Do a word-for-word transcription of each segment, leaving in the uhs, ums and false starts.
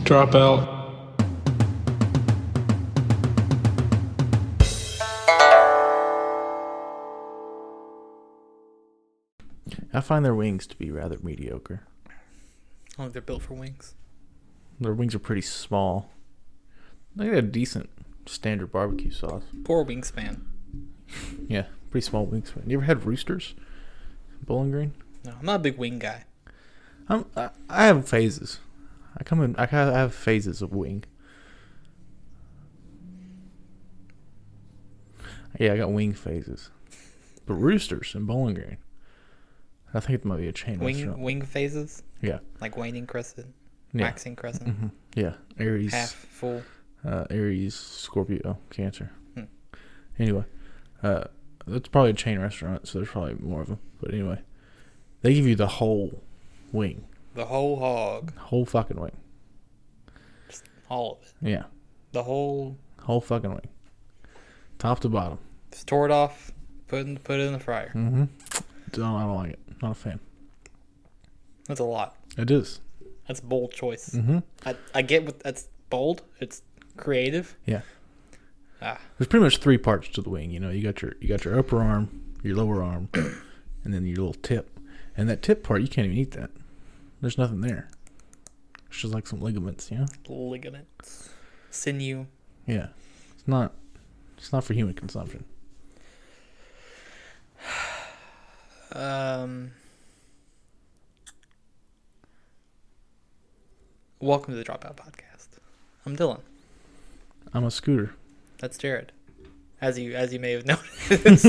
Drop out. I find their wings to be rather mediocre. I don't think they're built for wings. Their wings are pretty small. They got a decent standard barbecue sauce. Poor wingspan. Yeah, pretty small wingspan. You ever had Roosters? Bowling Green? No, I'm not a big wing guy. I'm, I, I have phases. I come in. I kind of have phases of wing. Yeah, I got wing phases. But Roosters and Bowling Green. I think it might be a chain Wing restaurant. wing phases? Yeah. Like waning crescent, Yeah. waxing crescent, Mm-hmm. Yeah. Aries. half full. Uh, Aries, Scorpio, Cancer. Hmm. Anyway, uh, it's probably a chain restaurant, so there's probably more of them. But anyway, they give you the whole wing, The whole hog. whole fucking wing. Just all of it. Yeah, The whole. whole fucking wing, top to bottom. Just tore it off, put, in, put it in the fryer. Mm-hmm. Don't, I don't like it. Not a fan. That's a lot. It is. That's a bold choice. Mm-hmm. I, I get what that's bold. It's creative. Yeah. Ah. There's pretty much three parts to the wing. You know, you got your you got your upper arm, your lower arm, and then your little tip. And that tip part, you can't even eat that. There's nothing there. It's just like some ligaments, you know? Ligaments. Sinew. Yeah. It's not it's not for human consumption. Um. Welcome to the Dropout Podcast. I'm Dylan. I'm a scooter. That's Jared. As you as you may have noticed,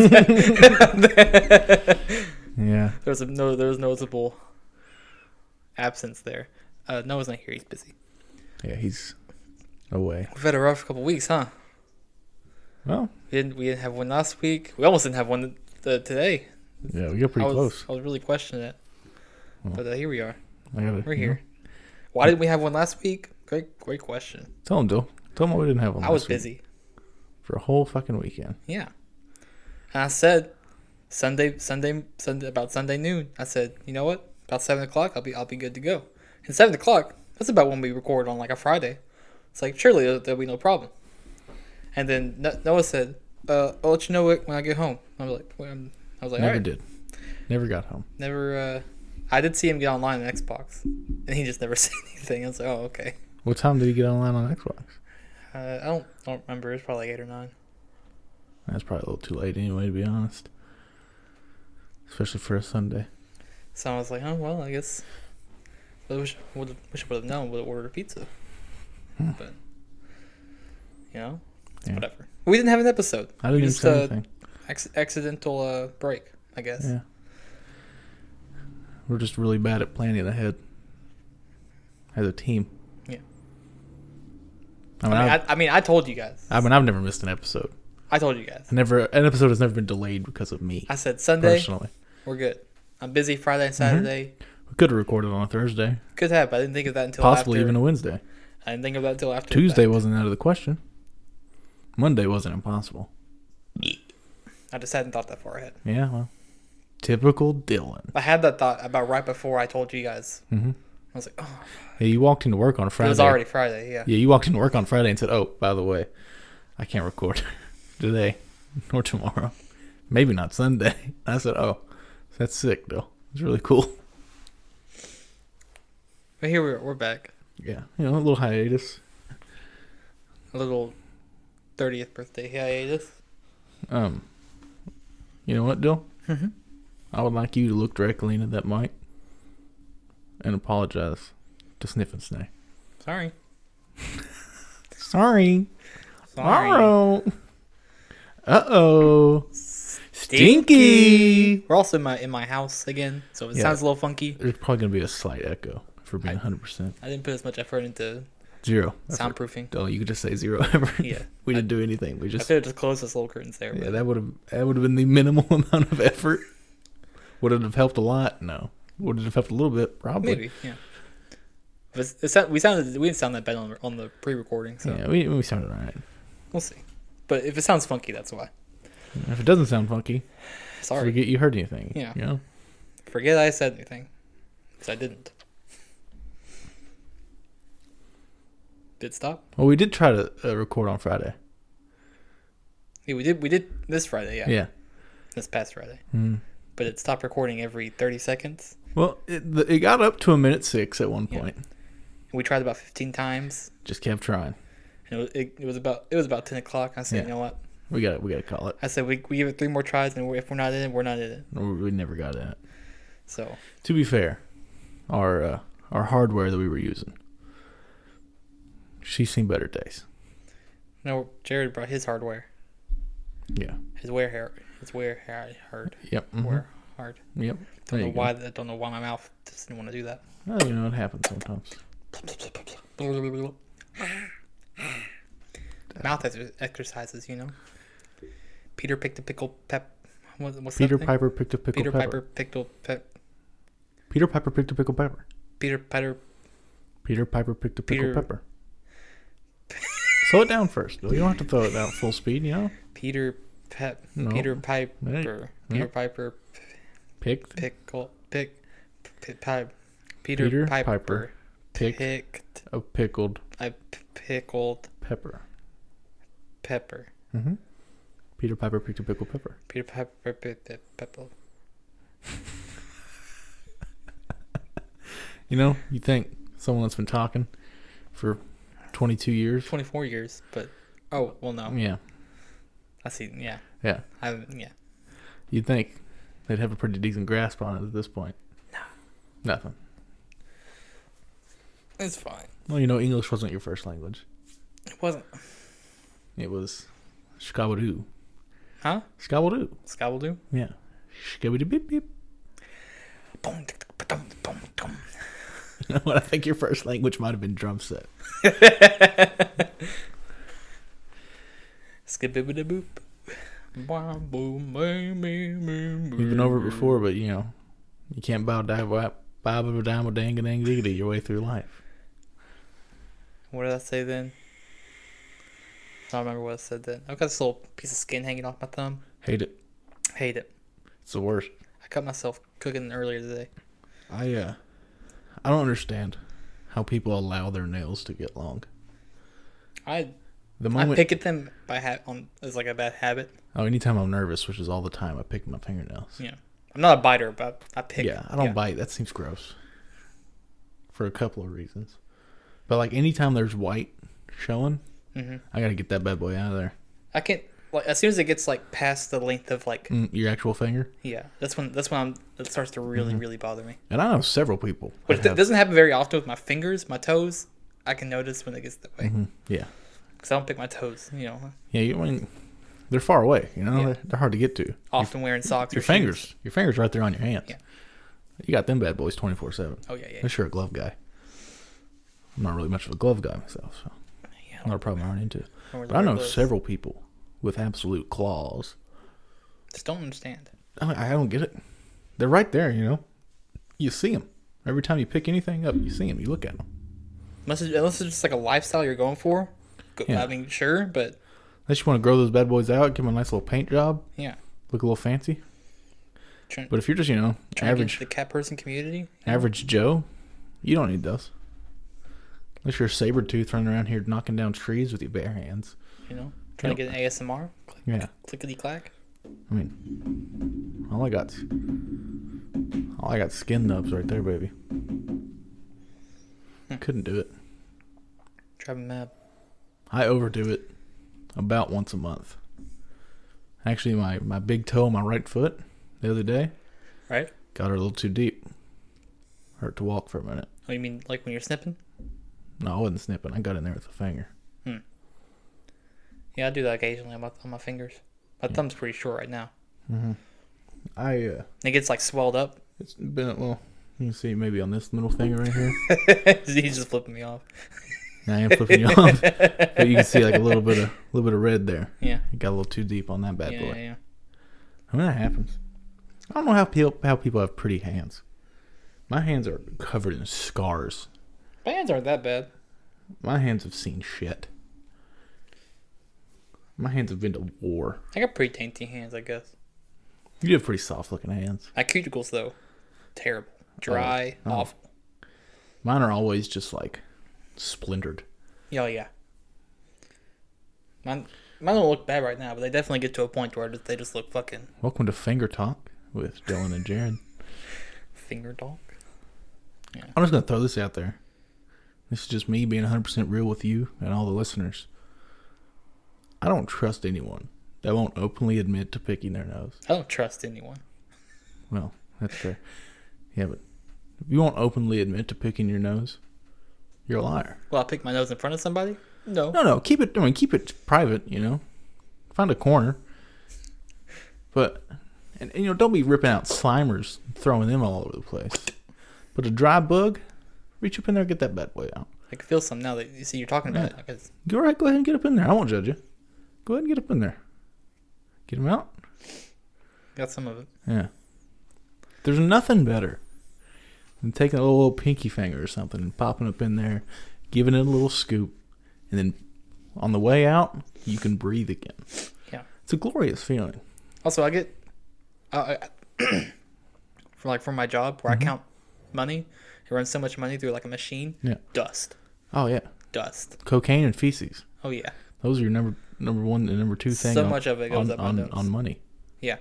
Yeah. there's a no there's noticeable absence there. Uh, Noah's not here. He's busy. Yeah, he's away. We've had a rough couple weeks, huh? Well, We didn't we didn't have one last week. We almost didn't have one uh, today. yeah, we got pretty I was, close. I was really questioning it, Well, but uh, here we are. I gotta, We're you here. know. Why didn't we have one last week? Great great question. Tell him, Dill. Tell him why we didn't have one I was last week. busy. For a whole fucking weekend. Yeah. And I said Sunday Sunday Sunday about Sunday noon. I said, you know what? About seven o'clock I'll be I'll be good to go. And seven o'clock, that's about when we record on like a Friday. It's like surely there'll, there'll be no problem. And then No- Noah said, uh, I'll let you know it when I get home. I was like, well, I'm- I was like, Never all right. did. Never got home. Never. Uh, I did see him get online on Xbox, and he just never said anything. I was like, oh, okay. What time did he get online on Xbox? Uh, I don't don't remember. It was probably like eight or nine. That's probably a little too late anyway, to be honest. Especially for a Sunday. So I was like, oh well, I guess. I wish would wish I would have known. Would have ordered a pizza. Hmm. But you know, it's Yeah. whatever. We didn't have an episode. I didn't We even just, say uh, anything. Ac- accidental uh, break, I guess. Yeah. We're just really bad at planning ahead. As a team. Yeah. I I mean, mean, I've, I, I mean, I told you guys. I mean, I've never missed an episode. I told you guys. I never, an episode has never been delayed because of me. I said Sunday, Personally. we're good. I'm busy Friday and Mm-hmm. Saturday. We could have recorded on a Thursday. Could have, but I didn't think of that until Possibly after. even a Wednesday. I didn't think of that until after. the Tuesday fact. wasn't out of the question. Monday wasn't impossible. I just hadn't thought that far ahead. Yeah, well. Typical Dylan. I had that thought about right before I told you guys. Mm-hmm. I was like, oh, Hey, you walked into work on Friday. it was already Friday. Yeah. Yeah, you walked into work on Friday and said, oh, by the way, I can't record today or tomorrow. Maybe not Sunday. I said, oh, that's sick, though. It's really cool. But here we're we're back. Yeah, you know, a little hiatus. A little thirtieth birthday hiatus. Um, you know what, Dill? Mm-hmm. I would like you to look directly into that mic and apologize to Sniff and Snay. Sorry. Sorry. Sorry. Tomorrow. Uh-oh. Stinky. We're also in my in my house again, so it Yeah. sounds a little funky. There's probably going to be a slight echo, for being I- one hundred percent. I didn't put as much effort into Zero. That's what- soundproofing. Oh, you could just say zero ever. Yeah. We I- didn't do anything. We I just could have just closed those little curtains there. yeah, But that would have that would have been the minimal amount of effort. Would it have helped a lot? No. Would it have helped a little bit? Probably. maybe, yeah. But it's, it sound, we sounded we didn't sound that bad on, on the pre-recording, so Yeah, we we sounded alright. we'll see. But if it sounds funky, that's why. If it doesn't sound funky, Sorry. forget you heard anything. Yeah. You know? Forget I said anything, because I didn't. Did it stop? Well, we did try to uh, record on Friday. Yeah, we did. We did this Friday. Yeah. Yeah. This past Friday. Mm. But it stopped recording every thirty seconds. Well, it, the, it got up to a minute six at one Yeah. point. And we tried about fifteen times. Just kept trying. And it was, it, it was about it was about ten o'clock. I said, Yeah. you know what? We got we got to call it. I said we we give it three more tries, and if we're not in it, we're not in it. We we never got it. So To be fair, our uh, our hardware that we were using, she's seen better days. no, Jared brought his hardware. Yeah. His wear hair. His wear hair. Hard. Yep. mhm. Wear hard. Yep. Don't There know you go. why. I don't know why my mouth doesn't want to do that. Oh, you know, it happens sometimes. Mouth ex- exercises, you know. Peter picked a pickle pep. What, what's Peter that thing? Piper picked a pickle Peter pepper. Piper picked a pep. Peter Piper picked a pickle pepper. Peter Piper. Peter Piper picked a pickle Peter- pepper. Slow it down first. You don't have to throw it out full speed, you know? Peter Pep. No. Peter Piper. Right. Peter Yep. Piper. Picked. Pickle. Pick. P- Pipe. Peter, Peter Piper. Piper Picked Picked. a pickled I p- pickled pepper. pepper. Mm-hmm. Peter Piper picked a pickle pepper. Peter Piper. Pe- pe- Pepper. You know, you think someone that's been talking for twenty-two years? twenty-four years, but oh well, no. Yeah. I see. Yeah. Yeah. I haven't. Yeah. You'd think they'd have a pretty decent grasp on it at this point. No. Nothing. It's fine. Well, you know, English wasn't your first language. It wasn't. It was Skabadoo. Huh? Skabadoo. Scabaldoo? Yeah. Skabadoo beep beep. Boom, tick, tick, boom, boom, boom. You know what? I think your first language might have been drum set. Skibbibbidi-boop. Boom, boom, boom, boom, boom, We've been over it before, but you know, you can't bow down, bow, bow, bow, down, dang, dang, diggity your way through life. What did I say then? I don't remember what I said then. I've got this little piece of skin hanging off my thumb. Hate it. Hate it. It's the worst. I cut myself cooking earlier today. I uh, I don't understand how people allow their nails to get long. I The I moment, pick at them by ha- on as like a bad habit. oh, anytime I'm nervous, which is all the time, I pick my fingernails. Yeah, I'm not a biter, but I pick. Yeah, I don't yeah. bite. That seems gross. For a couple of reasons, but like anytime there's white showing, Mm-hmm. I gotta get that bad boy out of there. I can't like as soon as it gets like past the length of like Mm, your actual finger. yeah. That's when that's when I'm it starts to really Mm-hmm. really bother me. And I know several people. But that it doesn't happen very often with my fingers, my toes. I can notice when it gets that way have- Mhm, Yeah, because I don't pick my toes. You know, yeah. You I mean, they're far away. You know, Yeah. they're, they're hard to get to. often wearing socks Your or shoes. fingers, your fingers, right there on your hands. Yeah. You got them bad boys twenty four seven. Oh yeah, yeah, Unless you're a glove guy. I'm not really much of a glove guy myself, so yeah. not a problem I run into. Don't wear But I know gloves. several people with absolute claws. Just don't understand. I, I don't get it. They're right there, you know. You see them every time you pick anything up. You see them. You look at them. Unless it's, unless it's just like a lifestyle you're going for. Go, Yeah. I mean, sure, but Unless you want to grow those bad boys out, give them a nice little paint job, yeah. look a little fancy. Trying, But if you're just, you know, trying to get average into the cat person community. you know? average Joe, you don't need those. Unless you're a saber tooth running around here knocking down trees with your bare hands. You know, trying Yep. to get an A S M R. Click, Yeah. clickety clack. I mean, all I got, all I got skin nubs right there, baby. Hmm. Couldn't do it. Drive me mad. I overdo it about once a month. Actually, my, my big toe on my right foot the other day Right? got her a little too deep. Hurt to walk for a minute. Oh, you mean like when you're snipping? No, I wasn't snipping. I got in there with a finger. Yeah, I do that occasionally on my, on my fingers. My thumb's pretty short right now. Mm-hmm. I uh, It gets like swelled up. it's been well. You can see maybe on this middle finger right here. He's just flipping me off. I am flipping you off, but you can see like a little bit of little bit of red there. Yeah. It got a little too deep on that bad yeah, boy. yeah, yeah. I mean, that happens. I don't know how people how people have pretty hands. My hands are covered in scars. My hands aren't that bad. My hands have seen shit. My hands have been to war. I got pretty dainty hands, I guess. You have pretty soft looking hands. My cuticles, though, terrible. Dry, Oh. awful. Mine are always just like splintered. Oh yeah. Mine, mine don't look bad right now, but they definitely get to a point where they just look fucking Welcome to Finger Talk with Dylan and Jared. finger dog. Yeah. I'm just gonna throw this out there. This is just me being one hundred percent real with you and all the listeners. I don't trust anyone that won't openly admit to picking their nose. I don't trust anyone. Well, that's fair. Yeah, but if you won't openly admit to picking your nose, you're a liar. Well, I pick my nose in front of somebody? No. No, no, keep it. I mean, keep it private. You know, find a corner. But and, and you know, don't be ripping out Slimers, and throwing them all over the place. But a dry bug, reach up in there, and get that bad boy out. I can feel some now that you see you're talking about Yeah. it. Because Go right, go ahead and get up in there. I won't judge you. Go ahead and get up in there. Get them out. got some of it. Yeah. There's nothing better than taking a little, little pinky finger or something and popping up in there, giving it a little scoop, and then on the way out, you can breathe again. Yeah. It's a glorious feeling. Also, I get, uh, I, for like for my job where Mhm. I count money, it runs so much money through like a machine. Yeah. Dust, Oh yeah. dust. Cocaine and feces. Oh yeah. Those are your number number one and number two thing. So on, much of it goes on, up my on, nose. on money. Yeah.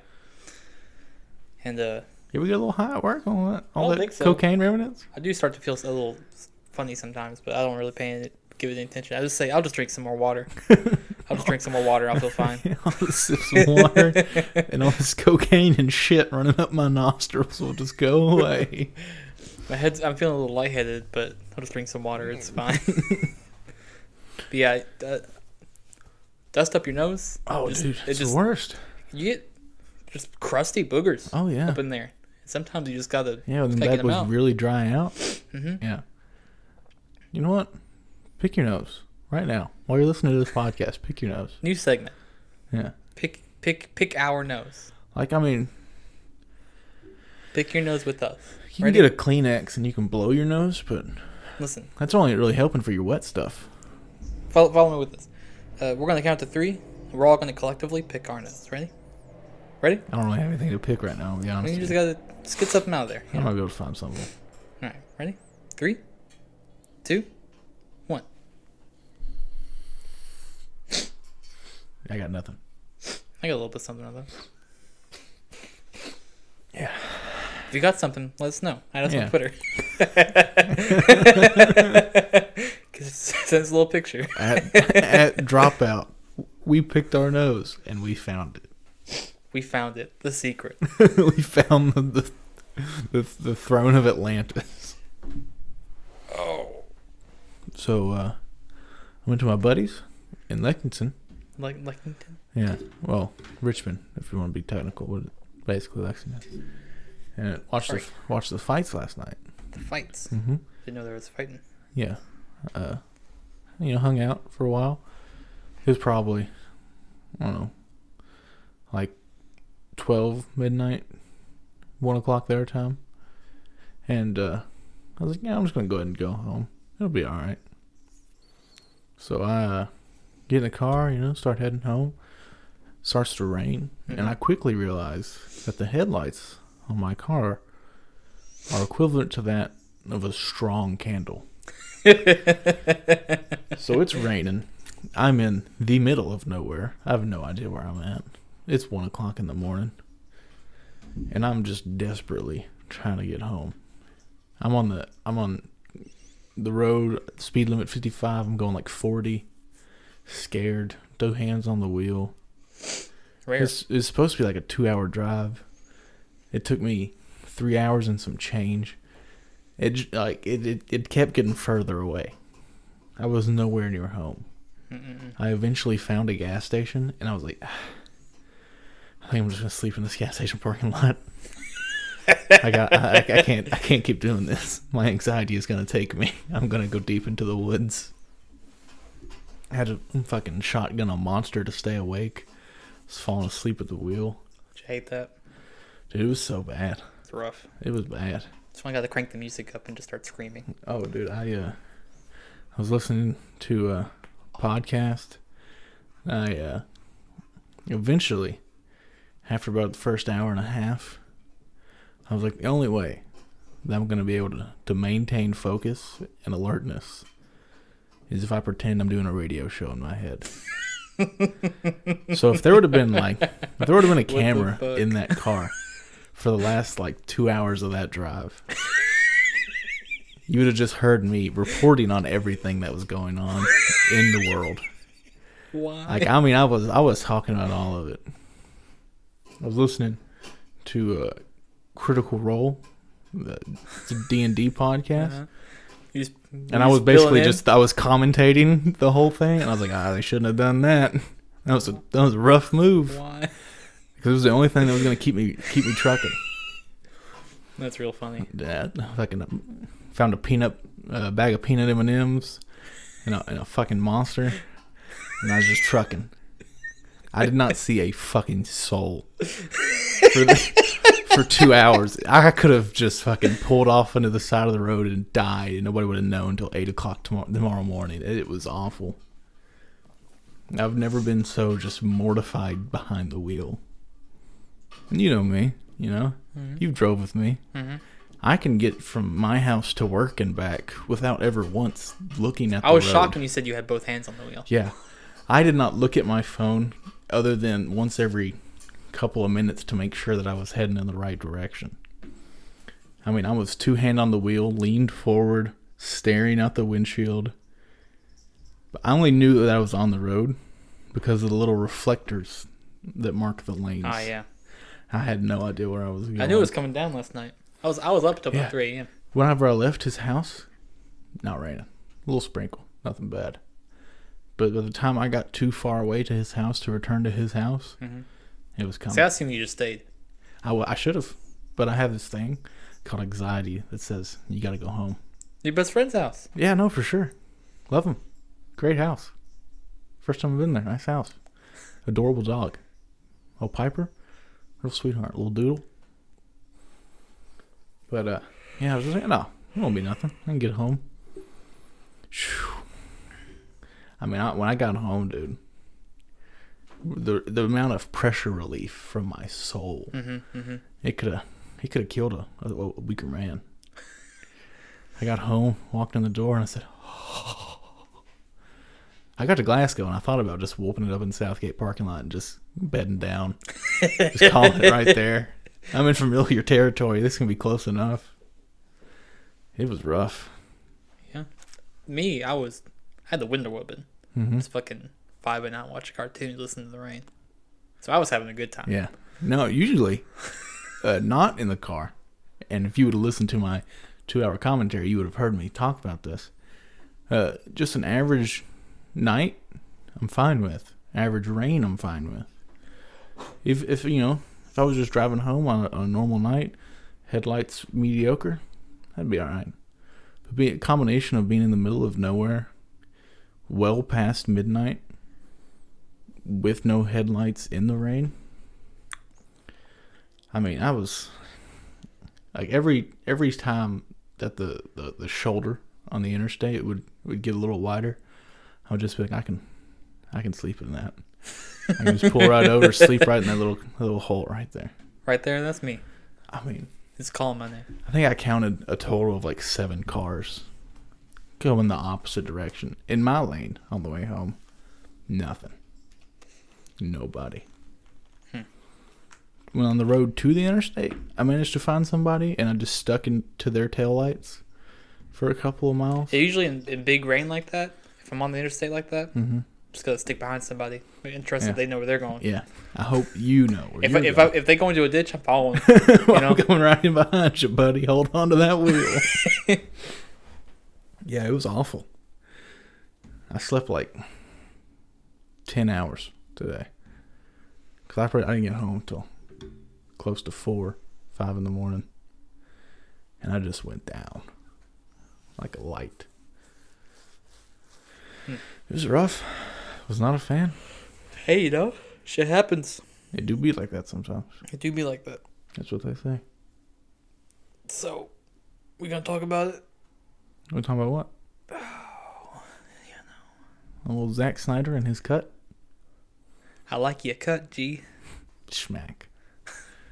And uh, You ever get a little high at work on that? All I don't that think so. cocaine remnants? I do start to feel a little funny sometimes, but I don't really pay it, give it any attention. I just say I'll just drink some more water. I'll just drink some more water. I'll feel fine. I'll just sip some water, and all this cocaine and shit running up my nostrils will just go away. My head's. I'm feeling a little lightheaded, but I'll just drink some water. It's fine. But yeah, uh, dust up your nose. Oh, Just- dude, it it's just- the worst. You get just crusty boogers Oh yeah, up in there. Sometimes you just gotta. yeah. When taking that them was out. really dry out. Mm-hmm. Yeah. You know what? Pick your nose right now while you're listening to this podcast. Pick your nose. New segment. Yeah. Pick pick pick our nose. Like I mean, Pick your nose with us. you Ready? can get a Kleenex and you can blow your nose, but Listen. that's only really helping for your wet stuff. Follow, follow me with this. Uh, we're gonna count to three. And we're all gonna collectively pick our nose. Ready? Ready? I don't really have anything to pick right now. To be I honest. mean, you with just you. gotta just get something out of there. I You know? might be able to find something. All right. Ready? Three, two, one. I got nothing. I got a little bit of something out of that. Yeah. If you got something, let us know. Add us Yeah. on Twitter. Because send us a little picture. At, at dropout, we picked our nose and we found it. We found it. The secret. We found the, the the the throne of Atlantis. Oh. So uh, I went to my buddies in Lexington. Like Lexington? Yeah, well, Richmond, if you want to be technical, but basically Lexington. And watched the Sorry. watched the fights last night. The fights. Mm-hmm. Didn't know there was fighting. Yeah, uh, you know, hung out for a while. It was probably, I don't know, like twelve midnight, one o'clock their time, and uh, I was like, yeah, I'm just gonna go ahead and go home. It'll be all right. So I uh, get in the car, you know, start heading home. Starts to rain, Mhm. and I quickly realize that the headlights on my car are equivalent to that of a strong candle. So it's raining. I'm in the middle of nowhere. I have no idea where I'm at. It's one o'clock in the morning, and I'm just desperately trying to get home. I'm on the I'm on the road, speed limit fifty-five. I'm going like forty. Scared. No hands on the wheel. Rare. It's, it's supposed to be like a two-hour drive. It took me three hours and some change. It j- like it, it, it kept getting further away. I was nowhere near home. Mm-mm-mm. I eventually found a gas station, and I was like, "Ah, I think I'm just gonna sleep in this gas station parking lot. I got, I, I can't, I can't keep doing this. My anxiety is gonna take me. I'm gonna go deep into the woods. I had to fucking shotgun a monster to stay awake. I was falling asleep at the wheel. Did you hate that? Dude, it was so bad. It's rough. It was bad. That's when I got to crank the music up and just start screaming. Oh, dude, I uh, I was listening to a podcast. I uh, eventually, after about the first hour and a half, I was like, the only way that I'm gonna be able to, to maintain focus and alertness is if I pretend I'm doing a radio show in my head. So if there would have been like, if there would have been a camera in that car for the last like two hours of that drive, you would have just heard me reporting on everything that was going on in the world. Why? Like, I mean, I was I was talking about all of it. I was listening to a Critical Role, the D and D podcast. Uh-huh. You just, you and I was basically just, I was commentating the whole thing, and I was like, ah, they shouldn't have done that. That was a, that was a rough move. Why? Because it was the only thing that was going to keep me keep me trucking. That's real funny. Yeah, I fucking found a peanut, a bag of peanut M and M's, and a, and a fucking Monster, and I was just trucking. I did not see a fucking soul for the, for two hours. I could have just fucking pulled off into the side of the road and died, and nobody would have known until eight o'clock tomorrow, tomorrow morning. It was awful. I've never been so just mortified behind the wheel. And you know me, you know, mm-hmm. You've drove with me. Mm-hmm. I can get from my house to work and back without ever once looking at the road. I was shocked when you said you had both hands on the wheel. Yeah. I did not look at my phone other than once every couple of minutes to make sure that I was heading in the right direction. I mean, I was two hand on the wheel, leaned forward, staring out the windshield. But I only knew that I was on the road because of the little reflectors that mark the lanes. Ah, yeah. I had no idea where I was going. I knew it was coming down last night. I was I was up till about yeah. three a.m. Whenever I left his house, not raining. A little sprinkle, nothing bad. But by the time I got too far away to his house to return to his house, mm-hmm. It was coming. See, I assume you just stayed. I, w- I should have. But I have this thing called anxiety that says, you got to go home. Your best friend's house. Yeah, no, for sure. Love him. Great house. First time I've been there. Nice house. Adorable dog. Oh, Piper. Real sweetheart. Little doodle. But, uh, yeah, I was just like, no, it won't be nothing. I can get home. Whew. I mean, I, when I got home, dude, the the amount of pressure relief from my soul, mm-hmm, mm-hmm. it could have it could have killed a, a, a weaker man. I got home, walked in the door, and I said, oh. I got to Glasgow, and I thought about just whooping it up in the Southgate parking lot and just bedding down. Just calling it right there. I'm in familiar territory. This can be close enough. It was rough. Yeah. Me, I was... I had the window open. Mm-hmm. Just fucking vibing out, watching cartoons, listening to the rain. So I was having a good time. Yeah. No, usually uh, not in the car. And if you would have listened to my two-hour commentary, you would have heard me talk about this. Uh, just an average night, I'm fine with. Average rain, I'm fine with. If, if you know, if I was just driving home on a, on a normal night, headlights mediocre, that'd be all right. But be a combination of being in the middle of nowhere, well past midnight, with no headlights in the rain. I mean, I was like every every time that the, the, the shoulder on the interstate would, would get a little wider, I would just be like, I can I can sleep in that. I can just pull right over, sleep right in that little little hole right there. Right there, that's me. I mean, it's calling my name. I think I counted a total of like seven cars going the opposite direction in my lane on the way home. Nothing. Nobody. Hmm. When on the road to the interstate, I managed to find somebody, and I just stuck into their taillights for a couple of miles. Yeah, usually in, in big rain like that, if I'm on the interstate like that, mm-hmm. just gotta stick behind somebody. I'm interested, yeah. They know where they're going. Yeah, I hope you know where if you're I, if going. I, if they go into a ditch, I'm following. Well, You know? I'm going right in behind you, buddy. Hold on to that wheel. Yeah, it was awful. I slept like ten hours today. Because I, probably, I didn't get home until close to four, five in the morning. And I just went down like a light. Hmm. It was rough. I was not a fan. Hey, you know, shit happens. It do be like that sometimes. It do be like that. That's what they say. So, we gonna talk about it? We're talking about what? Oh, you know. Old Zack Snyder and his cut? I like your cut, G. Schmack.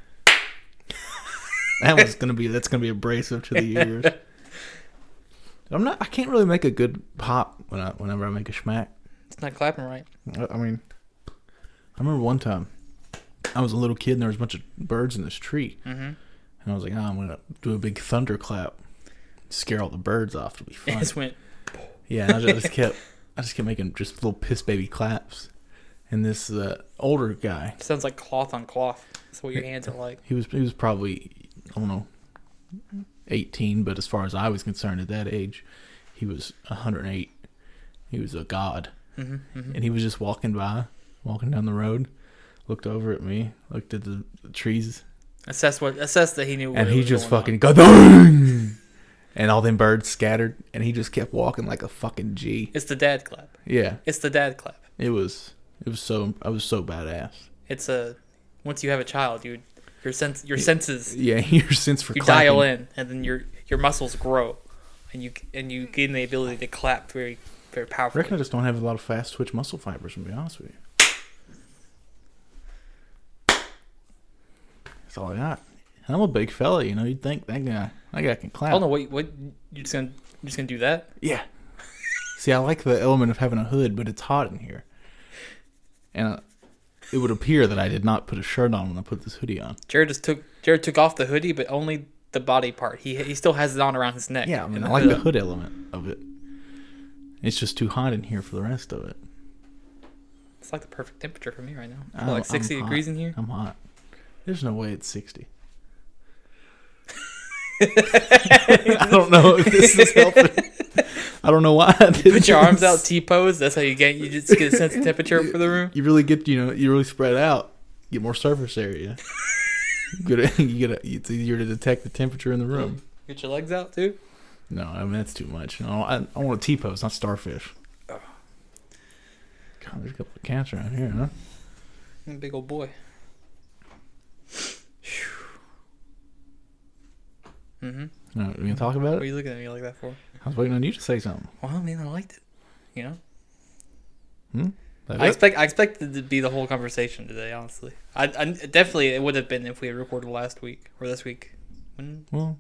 That was gonna be that's gonna be abrasive to the ears. I'm not. I can't really make a good pop when I whenever I make a schmack. It's not clapping right. I, I mean, I remember one time I was a little kid and there was a bunch of birds in this tree, Mm-hmm. and I was like, oh, I'm gonna do a big thunderclap, scare all the birds off. It'll be It fun. just went. Yeah, and I just kept, I just kept making just little piss baby claps, and this uh, older guy, Sounds like cloth on cloth. That's what your hands are like. he was he was probably I don't know, eighteen, but as far as I was concerned at that age, he was one hundred eight. He was a god, Mm-hmm. Mm-hmm. and he was just walking by, walking down the road, looked over at me, looked at the, the trees, Assess what. Assess that he knew. What and it he was just going fucking on. go, and all them birds scattered, and he just kept walking like a fucking G. It's the dad clap. Yeah, It's the dad clap. it was it was so I was so badass. It's a. Once you have a child, you your sense your senses Yeah, your sense for you clapping. dial in, and then your your muscles grow, and you and you gain the ability to clap very very I powerfully. reckon I just don't have a lot of fast twitch muscle fibers, to be honest with you. That's all I got. And I'm a big fella, you know. You'd think that guy, that guy can clap. I don't know what what you just gonna you just gonna do that. Yeah. See, I like the element of having a hood, but it's hot in here, and uh, it would appear that I did not put a shirt on when I put this hoodie on. Jared just took Jared took off the hoodie, but only the body part. He he still has it on around his neck. Yeah, I mean, And I like the hood element of it. It's just too hot in here for the rest of it. It's like the perfect temperature for me right now. I'm- like sixty I'm degrees hot. in here. I'm hot. There's no way it's sixty. I don't know if this is helping. I don't know why. I did Put your arms this. out, T pose. That's how you get you just get a sense of temperature for the room. You really get, you know, you really spread out, get more surface area. You get, a, you get a, it's easier to detect the temperature in the room. Get your legs out too. No, I mean that's too much. No, I, I want a T pose, not starfish. Oh. God, there's a couple of cats around here, huh? I'm a big old boy. Mm-hmm. No, we gonna talk about What are it? you looking at me like that for? I was waiting on you to say something. Well, I mean, I liked it. You know, Hmm? That I it? expect I expected it to be the whole conversation today. Honestly, I, I definitely it would have been if we had recorded last week or this week. When Well,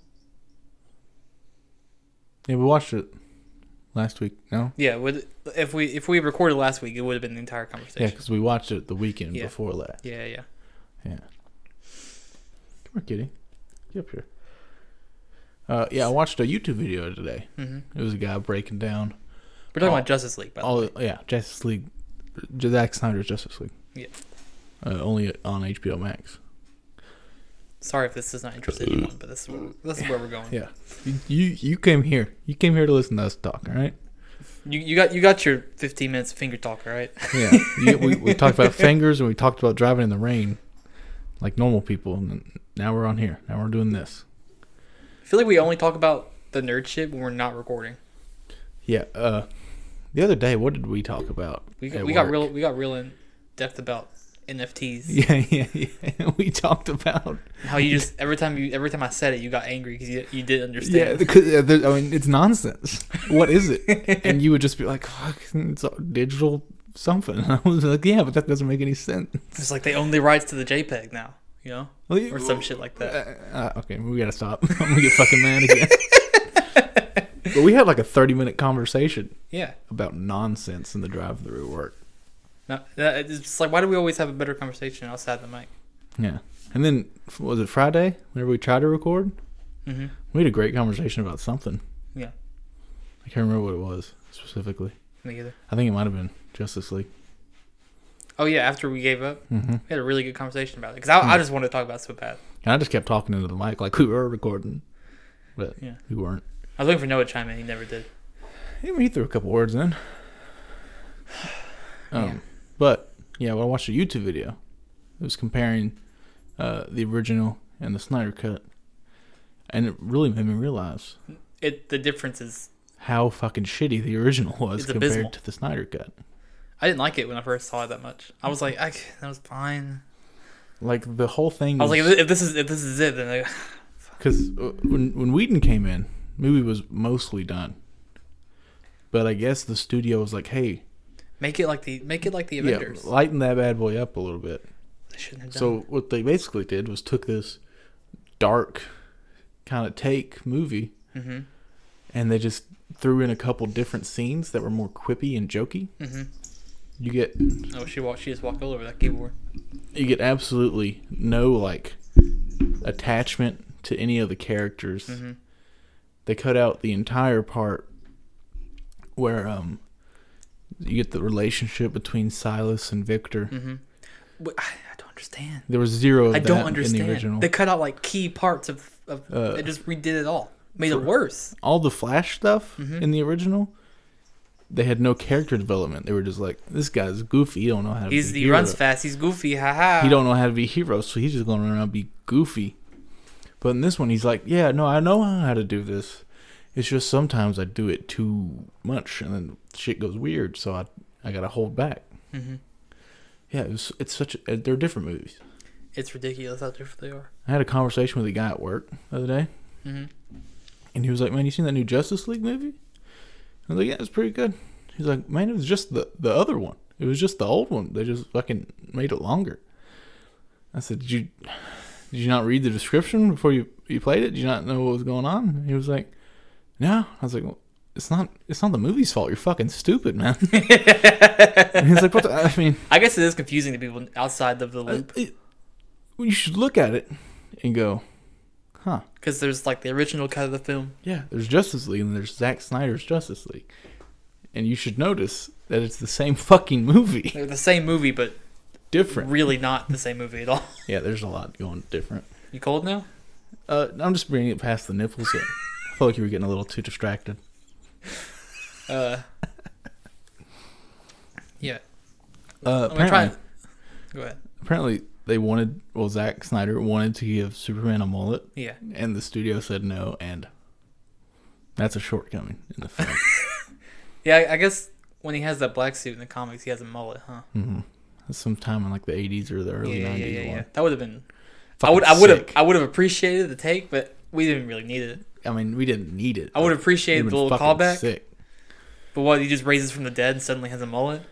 yeah, we watched it last week. No, yeah, would if we if we recorded last week, it would have been the entire yeah, conversation. because we watched it the weekend Yeah. before last. Yeah, yeah. Yeah. Come here, kitty. Get up here. Uh, yeah, I watched a YouTube video today. Mm-hmm. It was a guy breaking down We're talking all- about Justice League, by the all. way. Yeah, Justice League, Zack Snyder's Justice League. Yeah. Uh, only on H B O Max. Sorry if this is not interested in anyone, but this is where, this is where we're going. Yeah. You, you you came here. You came here to listen to us talk. All right. You you got you got your fifteen minutes of finger talk, all right? Yeah. you, we we talked about fingers and we talked about driving in the rain, like normal people. And then now we're on here. Now we're doing this. I feel like we only talk about the nerd shit when we're not recording. Yeah. Uh, the other day, what did we talk about? We got, at we got work? real we got real in depth about N F Ts. Yeah, yeah, yeah. We talked about. How you just every time you every time I said it, you got angry because you you didn't Yeah, understand. because uh, there- I mean, it's nonsense. What is it? And you would just be like, "Fuck, it's all digital something." And I was like, "Yeah, but that doesn't make any sense." It's like they own the rights to the JPEG now, you know, or some shit like that. Uh, uh, okay, we gotta stop. I'm gonna get fucking mad again. But we had like a thirty minute conversation Yeah. about nonsense in the drive-through work. No, that- it's just like, why do we always have a better conversation outside the mic? Yeah, and then was it Friday? Whenever we tried to record, Mm-hmm. we had a great conversation about something. Yeah. I can't remember what it was specifically. Me either. I think it might have been Justice League. Oh yeah, after we gave up, Mm-hmm. we had a really good conversation about it because I, I just wanted to talk about it so bad. And I just kept talking into the mic like we were recording, but Yeah. we weren't. I was waiting for Noah to chime in. He never did. Yeah, he threw a couple words in. Um, Yeah. But yeah, well, I watched a YouTube video. It was comparing uh, the original and the Snyder Cut, and it really made me realize It the difference is how fucking shitty the original was It's compared abysmal. to the Snyder Cut. I didn't like it when I first saw it that much. I was like, I, that was fine. Like the whole thing. I was like, if, if this is if this is it, then like, because when when Whedon came in, movie was mostly done. But I guess the studio was like, "Hey, make it like the make it like the Avengers." yeah, lighten that bad boy up a little bit." They shouldn't have done. So what they basically did was took this dark kind of take movie mm-hmm. and they just threw in a couple different scenes that were more quippy and jokey. Mm-hmm. You get Oh, she walked. She just walked all over that keyboard. you get absolutely no like attachment to any of the characters. Mm-hmm. They cut out the entire part where um you get the relationship between Silas and Victor. Mm-hmm. But I, I don't understand. There was zero of I that don't in understand. the original. They cut out like key parts of. of Uh, they just redid it all. Made for- it worse. All the Flash stuff Mhm. in the original, they had no character development. They were just like, this guy's goofy. He don't know how to He's be he hero. runs fast. He's goofy. Haha. He don't know how to be hero, so he's just going around and be goofy. But in this one, he's like, yeah, no, I know how to do this. It's just sometimes I do it too much, and then shit goes weird, so I I gotta hold back. Mm-hmm. Yeah, it was, it's such a, they're different movies. It's ridiculous how different they are. I had a conversation with a guy at work the other day, Mm-hmm. and he was like, man, you seen that new Justice League movie? I was like, yeah, it's pretty good. He's like, man, it was just the, the other one. It was just the old one. They just fucking made it longer. I said, did you did you not read the description before you, you played it? Did you not know what was going on? And he was like, no. I was like, well, it's not it's not the movie's fault. You're fucking stupid, man. And he's like, what the, I mean, I guess it is confusing to people outside of the loop it, you should look at it and go, huh. because there's like the original cut of the film. Yeah, there's Justice League and there's Zack Snyder's Justice League. And you should notice that it's the same fucking movie. They're the same movie, but Different. really not the same movie at all. Yeah, there's a lot going different. You cold now? Uh, I'm just bringing it past the nipples. Yet. I felt like you were getting a little too distracted. Uh, yeah. Uh, I'm gonna try. apparently, Go ahead. apparently they wanted, well, Zack Snyder wanted to give Superman a mullet, Yeah. and the studio said no, and that's a shortcoming in the film. Yeah, I, I guess when he has that black suit in the comics, he has a mullet, huh? Mm-hmm. Sometime in like the eighties or the early yeah, yeah, nineties. yeah, yeah, one. yeah. That would have been. I Fucking would. I would have. sick. I would have appreciated the take, but we didn't really need it. I mean, we didn't need it. I would but have appreciated it the would've little been fucking callback. Sick. But what? He just raises from the dead and suddenly has a mullet.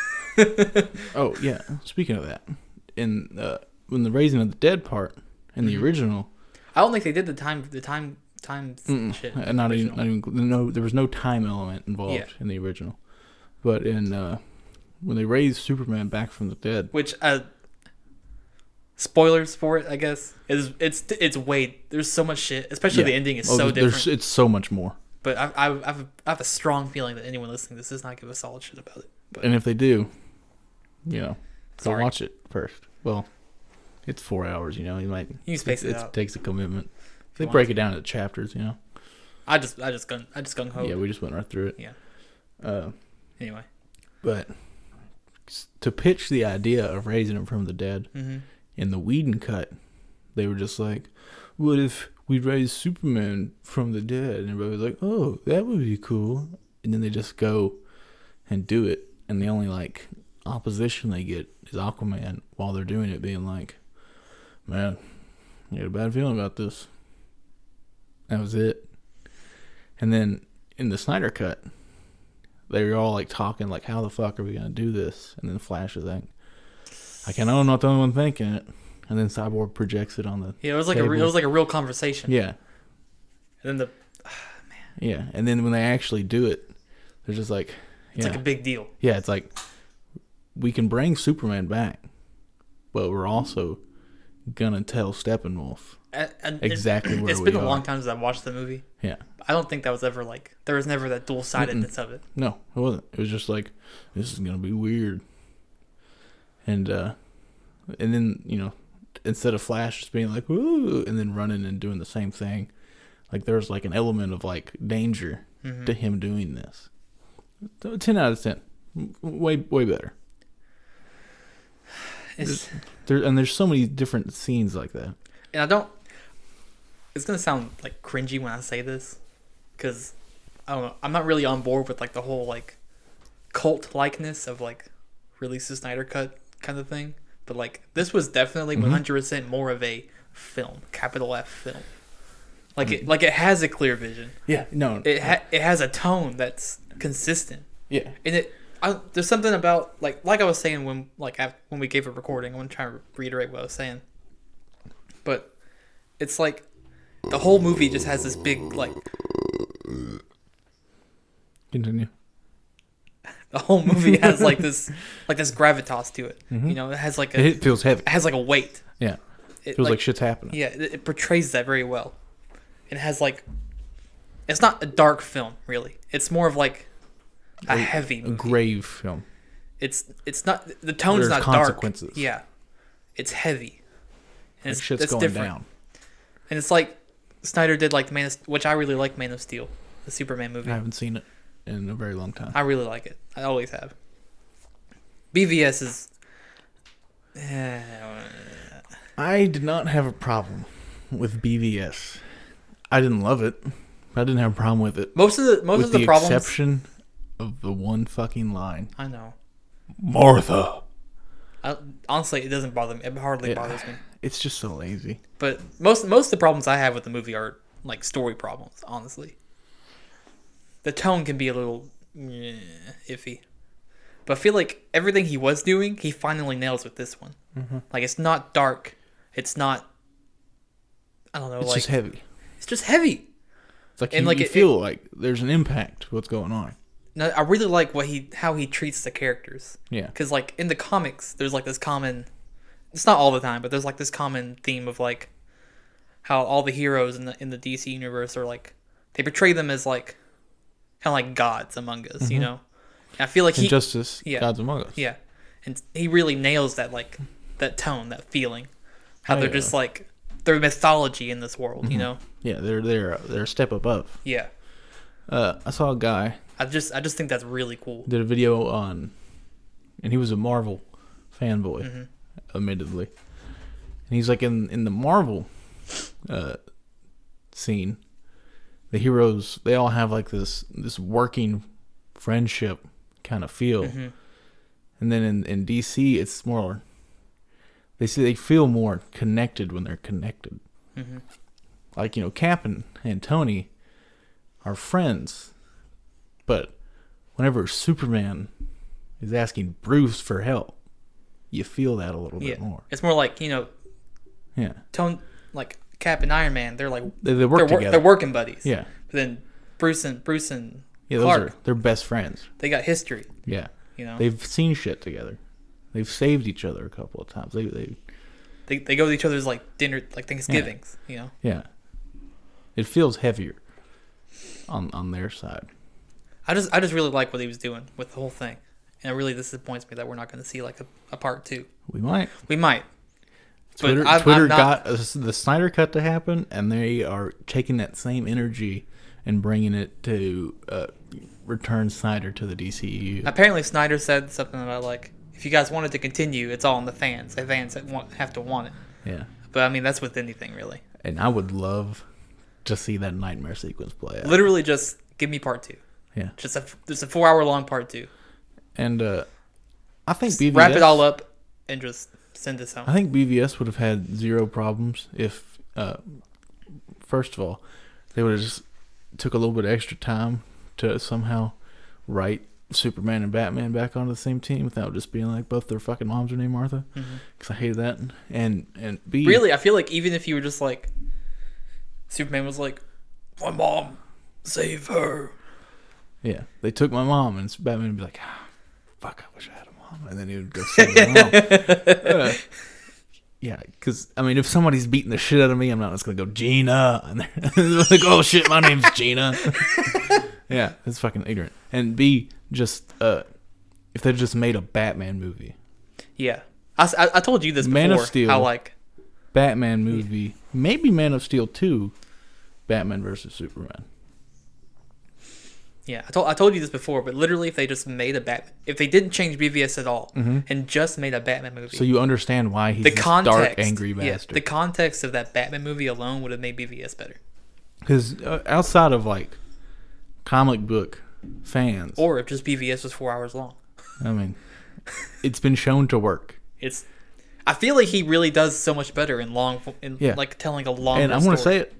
Oh yeah. Speaking of that, in uh, when the Raising of the Dead part in the Mhm. original, I don't think they did the time. The time. Time mm-mm, shit. uh, not even, original. not even no. There was no time element involved Yeah. in the original, but in uh, when they raised Superman back from the dead, Which uh, spoilers for it, I guess. It's it's it's way. There's so much shit. Especially Yeah. the ending is oh, so there's, different. it's so much more. But I, I, I, have a, I have a strong feeling that anyone listening to this does not give a solid shit about it. But And if they do, you know, go Sorry. watch it first. Well, it's four hours. You know, you might. You can space it it out. takes a commitment. They you break want it down into chapters. You know. I just I just gun I just gung ho. Yeah, we just went right through it. Yeah. Uh, Anyway. but to pitch the idea of raising him from the dead Mm-hmm. in the Whedon cut, they were just like, "What if we raise Superman from the dead?" And everybody was like, "Oh, that would be cool." And then they just go and do it, and the only like opposition they get is Aquaman while they're doing it, being like, "Man, I got a bad feeling about this." That was it. And then in the Snyder cut, they were all like talking like, "How the fuck are we gonna do this?" And then Flash is like, "I can I'm not the only one thinking it." And then Cyborg projects it on the Yeah, it was like a re- it table. was like a real conversation. yeah, And then the yeah. And then when they actually do it, they're just like, it's yeah, like a big deal. yeah. It's like we can bring Superman back, but we're also gonna tell Steppenwolf And, and exactly it, where it's we been are. a long time since I watched the movie. Yeah. I don't think that was ever like there was never that dual sidedness of it. No, it wasn't. It was just like, this is gonna be weird. And uh and then, you know, instead of Flash just being like, "Ooh," and then running and doing the same thing, like there's like an element of like danger Mhm. to him doing this. So, ten out of ten. W- Way way better. It's, There and there's so many different scenes like that. and I don't. It's gonna sound like cringy when I say this, because I don't know. I'm not really on board with like the whole like cult likeness of like release the Snyder cut kind of thing. But like this was definitely Mhm. one hundred percent more of a film, capital F film. Like it, like it has a clear vision. Yeah, no. It ha- it has a tone that's consistent, yeah. and it. I, there's something about like like I was saying when like af- when we gave a recording. I'm gonna try to reiterate what I was saying, but it's like the whole movie just has this big like Continue. The whole movie has like this, like this gravitas to it. Mhm. You know, it has like a, It feels heavy. it has like a weight. Yeah. It Feels like, shit's happening. Yeah, it, it portrays that very well. It has like, it's not a dark film really. It's more of like a, heavy A movie. grave film. It's it's not the tone's There's not consequences. dark. Yeah, it's heavy. And Like it's, shit's it's going different. down. And it's like Snyder did like Man of, which I really like Man of Steel, the Superman movie. I haven't seen it in a very long time. I really like it. I always have. B V S is. eh, I did not have a problem with B V S. I didn't love it. But I didn't have a problem with it. most of the most with of the, the problems. exception of the one fucking line. I know. Martha. I, honestly, it doesn't bother me. It hardly Yeah. bothers me. It's just so lazy. But most most of the problems I have with the movie are like story problems. Honestly, the tone can be a little eh, iffy, but I feel like everything he was doing, he finally nails with this one. Mm-hmm. Like it's not dark. It's not. I don't know. It's like just heavy. it's just heavy. It's like And you, like you it- feel like there's an impact to what's going on. No, I really like what he how he treats the characters. Yeah. Because like in the comics, there's like this common. It's not all the time, but there's like this common theme of like how all the heroes in the in the D C universe are like they portray them as like kind of like gods among us, you Mhm. know. And I feel like he Injustice, yeah. Gods Among Us. yeah, and he really nails that like that tone, that feeling, how Oh, they're yeah. just like they're mythology in this world, you Mhm. know. Yeah, they're they're they're a step above. Yeah, Uh, I saw a guy I just I just think that's really cool. did a video on, and he was a Marvel fanboy, Mhm. admittedly. And he's like in in the Marvel uh, scene, the heroes they all have like this this working friendship kind of feel, Mhm. and then in in D C it's more. They say they feel more connected when they're connected. Mhm. Like, you know, Cap and, and Tony are friends, but whenever Superman is asking Bruce for help, you feel that a little Yeah, bit more. it's more like you know. Yeah, Tone like Cap and Iron Man, they're like they, they work they're, wor- together. they're working buddies. Yeah, But then Bruce and Bruce and yeah, those Clark, are they're best friends. they got history. Yeah, You know, they've seen shit together. They've saved each other a couple of times. They, they, they they go to each other's like dinner, like Thanksgivings. You know, yeah, it feels heavier on on their side. I just I just really like what he was doing with the whole thing, and it really disappoints me that we're not going to see like a, a part two. We might. We might. But Twitter, I'm- Twitter I'm not- got uh, the Snyder Cut to happen, and they are taking that same energy and bringing it to uh, return Snyder to the D C E U. Apparently, Snyder said something about like, if you guys want it to continue, it's all on the fans. The fans that want have to want it. Yeah, But I mean, that's with anything really. and I would love to see that nightmare sequence play out. Literally, just give me part two. Yeah, Just a just a four hour long part two. and uh, I think Just B V S, wrap it all up and just send us home. I think B V S would have had zero problems if, uh, first of all, they would have just took a little bit of extra time to somehow write Superman and Batman back onto the same team without just being like both their fucking moms are named Martha. Because I hated that. And and B Really, I feel like even if you were just like, Superman was like, my mom, save her. yeah, they took my mom, and Batman would be like, ah, fuck, I wish I had a mom, and then he would go save my mom. Uh, yeah, because I mean, if somebody's beating the shit out of me, I'm not just gonna go Gina, and they're like, oh shit, my name's Gina. Yeah, it's fucking ignorant. And B, just uh, if they just made a Batman movie, Yeah. I, s- I- I told you this before. Man of Steel. How like, Batman movie, maybe Man of Steel two, Batman versus Superman. yeah, I told I told you this before, but literally, if they just made a Bat, if they didn't change B V S at all and just made a Batman movie, So you understand why he's the this context, dark, angry yeah, bastard. the context of that Batman movie alone would have made B V S better. Because uh, outside of like comic book fans, Or if just B V S was four hours long. I mean, it's been shown to work. It's, I feel like he really does so much better in long, in Yeah. like telling a long. And I want to say it.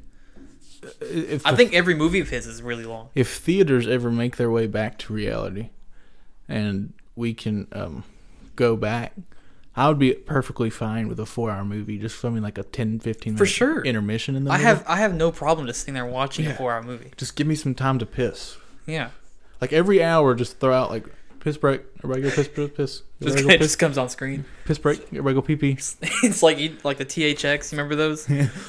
If I the- think every movie of his is really long. if theaters ever make their way back to reality, and we can um, go back, I would be perfectly fine with a four-hour movie, just filming like a ten, fifteen For minute sure. intermission in the I middle. have I have no problem just sitting there watching a Yeah. four hour movie. Just give me some time to piss. Yeah. Like every hour, just throw out like piss break. Everybody go piss, piss, piss. Just, Everybody it go piss, just comes on screen. piss break. Everybody go pee pee. It's like you, like the T H X. You remember those?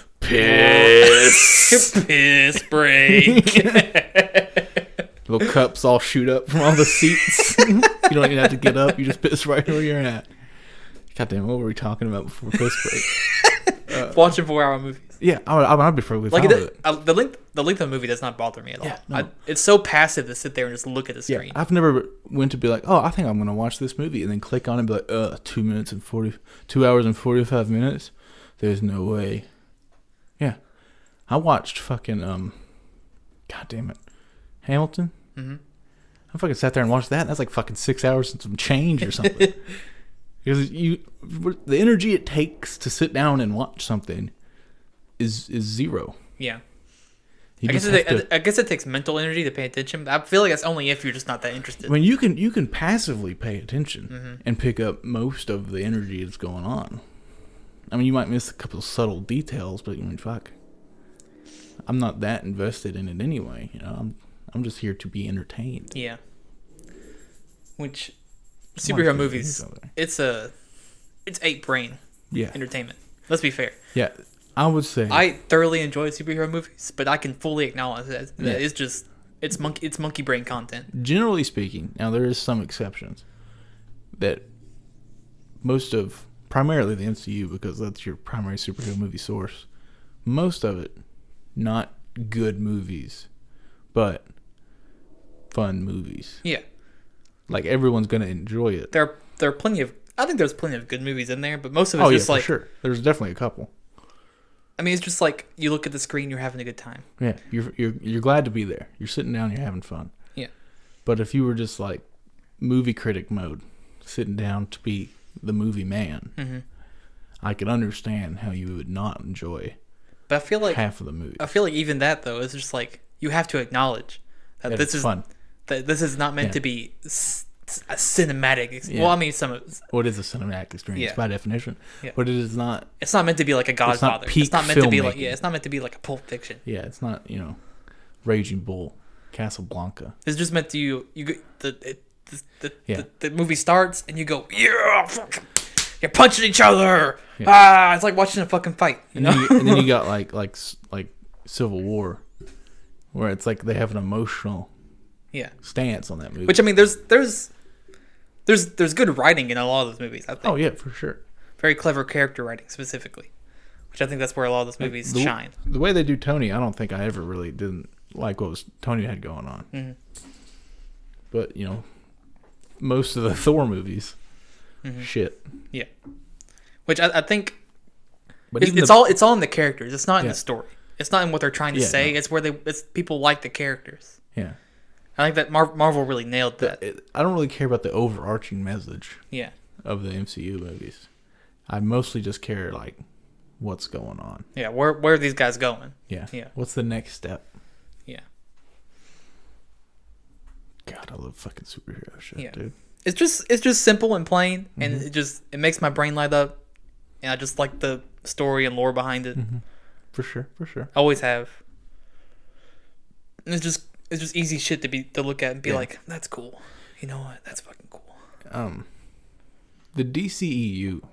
Piss. Piss break. Little cups all shoot up from all the seats. You don't even have to get up. You just piss right where you're at. God damn, what were we talking about before piss break? Uh, Watching four-hour movies. Yeah, I would, I'd be perfectly Like fine it, with it. uh, the length, the length of the movie does not bother me at all. Yeah, no. I, it's so passive to sit there and just look at the Yeah, screen. I've never went to be like, oh, I think I'm gonna watch this movie, and then click on it and be like, uh, two minutes and forty, two hours and forty-five minutes. There's no way. Yeah, I watched fucking um, God damn it, Hamilton. Mm-hmm. I fucking sat there and watched that. That's like fucking six hours and some change or something. Because you, the energy it takes to sit down and watch something is is zero. Yeah. You I guess, just it, have to- I guess it takes mental energy to pay attention. I feel like that's only if you're just not that interested. I mean, you can you can passively pay attention Mm-hmm. and pick up most of the energy that's going on. I mean, you might miss a couple of subtle details, but I mean, fuck, I'm not that invested in it anyway. You know, I'm I'm just here to be entertained. Yeah. Which Watch superhero the movies, things out there. it's a it's ape brain Yeah, entertainment. Let's be fair. yeah. I would say I thoroughly enjoy superhero movies, but I can fully acknowledge that, that Yeah. it's just it's monkey it's monkey brain content. generally speaking, now there is some exceptions that most of primarily the M C U, because that's your primary superhero movie source. Most of it not good movies, but fun movies. Yeah. Like everyone's gonna enjoy it. There are, there are plenty of I think there's plenty of good movies in there, but most of it's Oh yeah, just for like sure. There's definitely a couple. I mean, it's just like you look at the screen, you're having a good time. Yeah, you're you're you're glad to be there. You're sitting down, you're having fun. Yeah. But if you were just like movie critic mode, sitting down to be the movie man, Mm-hmm. I could understand how you would not enjoy But I feel like half of the movie. I feel like even that though is just like you have to acknowledge that That this it's is fun. that this is not meant Yeah. to be s- a cinematic. Ex- Yeah. Well, I mean, some of- What is a cinematic experience Yeah. by definition? Yeah. But it is not. it's not meant to be like a Godfather. It's peak not, meant to be like filmmaking. yeah. It's not meant to be like a Pulp Fiction. Yeah, it's not. You know, Raging Bull, Casablanca. It's just meant to you. You go- the it, the, the, Yeah. the the movie starts and you go yeah. Fuck. You're punching each other. Yeah. Ah, it's like watching a fucking fight. You And know. then you, and then you got like like s- like Civil War, where it's like they have an emotional yeah. stance on that movie. Which I mean, there's there's there's there's good writing in a lot of those movies. I think oh yeah, for sure. very clever character writing specifically, which I think that's where a lot of those movies the, shine. The way they do Tony, I don't think I ever really didn't like what was Tony had going on. Mm-hmm. But you know, most of the Thor movies, Mm-hmm. shit. Yeah, which I, I think But it's, even it's the- all it's all in the characters. It's not in Yeah. the story. It's not in what they're trying to Yeah, say. no. It's where they it's people like the characters. yeah. I think that Mar- Marvel really nailed The- that. it- I don't really care about the overarching message Yeah, of the M C U movies. I mostly just care like what's going on. yeah. Where where are these guys going? Yeah. Yeah. What's the next step? Yeah. God, I love fucking superhero shit, Yeah. dude. It's just it's just simple and plain, and Mm-hmm. it just it makes my brain light up, and I just like the story and lore behind it. Mm-hmm. For sure, for sure. I always have. And it's just it's just easy shit to be to look at and be Yeah. like, that's cool. You know what? That's fucking cool. Um, the D C E U.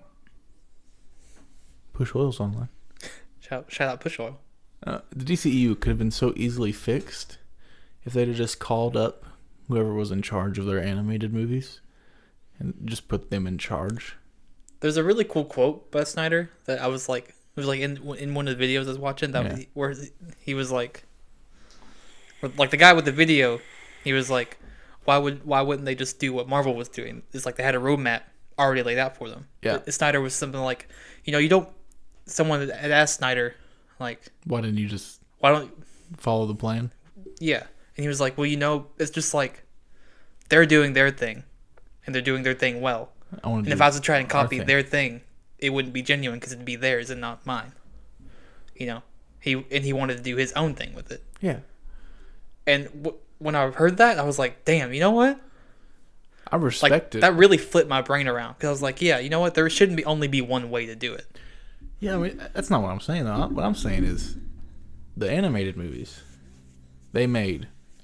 Push Oil's online. Shout shout out Push Oil. Uh, the D C E U could have been so easily fixed if they'd have just called up whoever was in charge of their animated movies and just put them in charge. There's a really cool quote by Snyder that I was like, it was like in in one of the videos I was watching that Yeah. was, where he was like, where, like the guy with the video, he was like, why would why wouldn't they just do what Marvel was doing? It's like they had a roadmap already laid out for them. Yeah. But Snyder was something like, you know, you don't. Someone had asked Snyder, like, Why didn't you just why don't follow the plan? yeah? And he was like, well, you know, it's just like they're doing their thing, and they're doing their thing well. I want And to if I was to try and our copy thing. their thing, it wouldn't be genuine because it'd be theirs and not mine. You know, he and he wanted to do his own thing with it. Yeah. And w- when I heard that, I was like, damn, you know what? I Like respect it. that really flipped my brain around because I was like, yeah, you know what? There shouldn't be only be one way to do it. Yeah, I mean, that's not what I'm saying, though. What I'm saying is the animated movies they made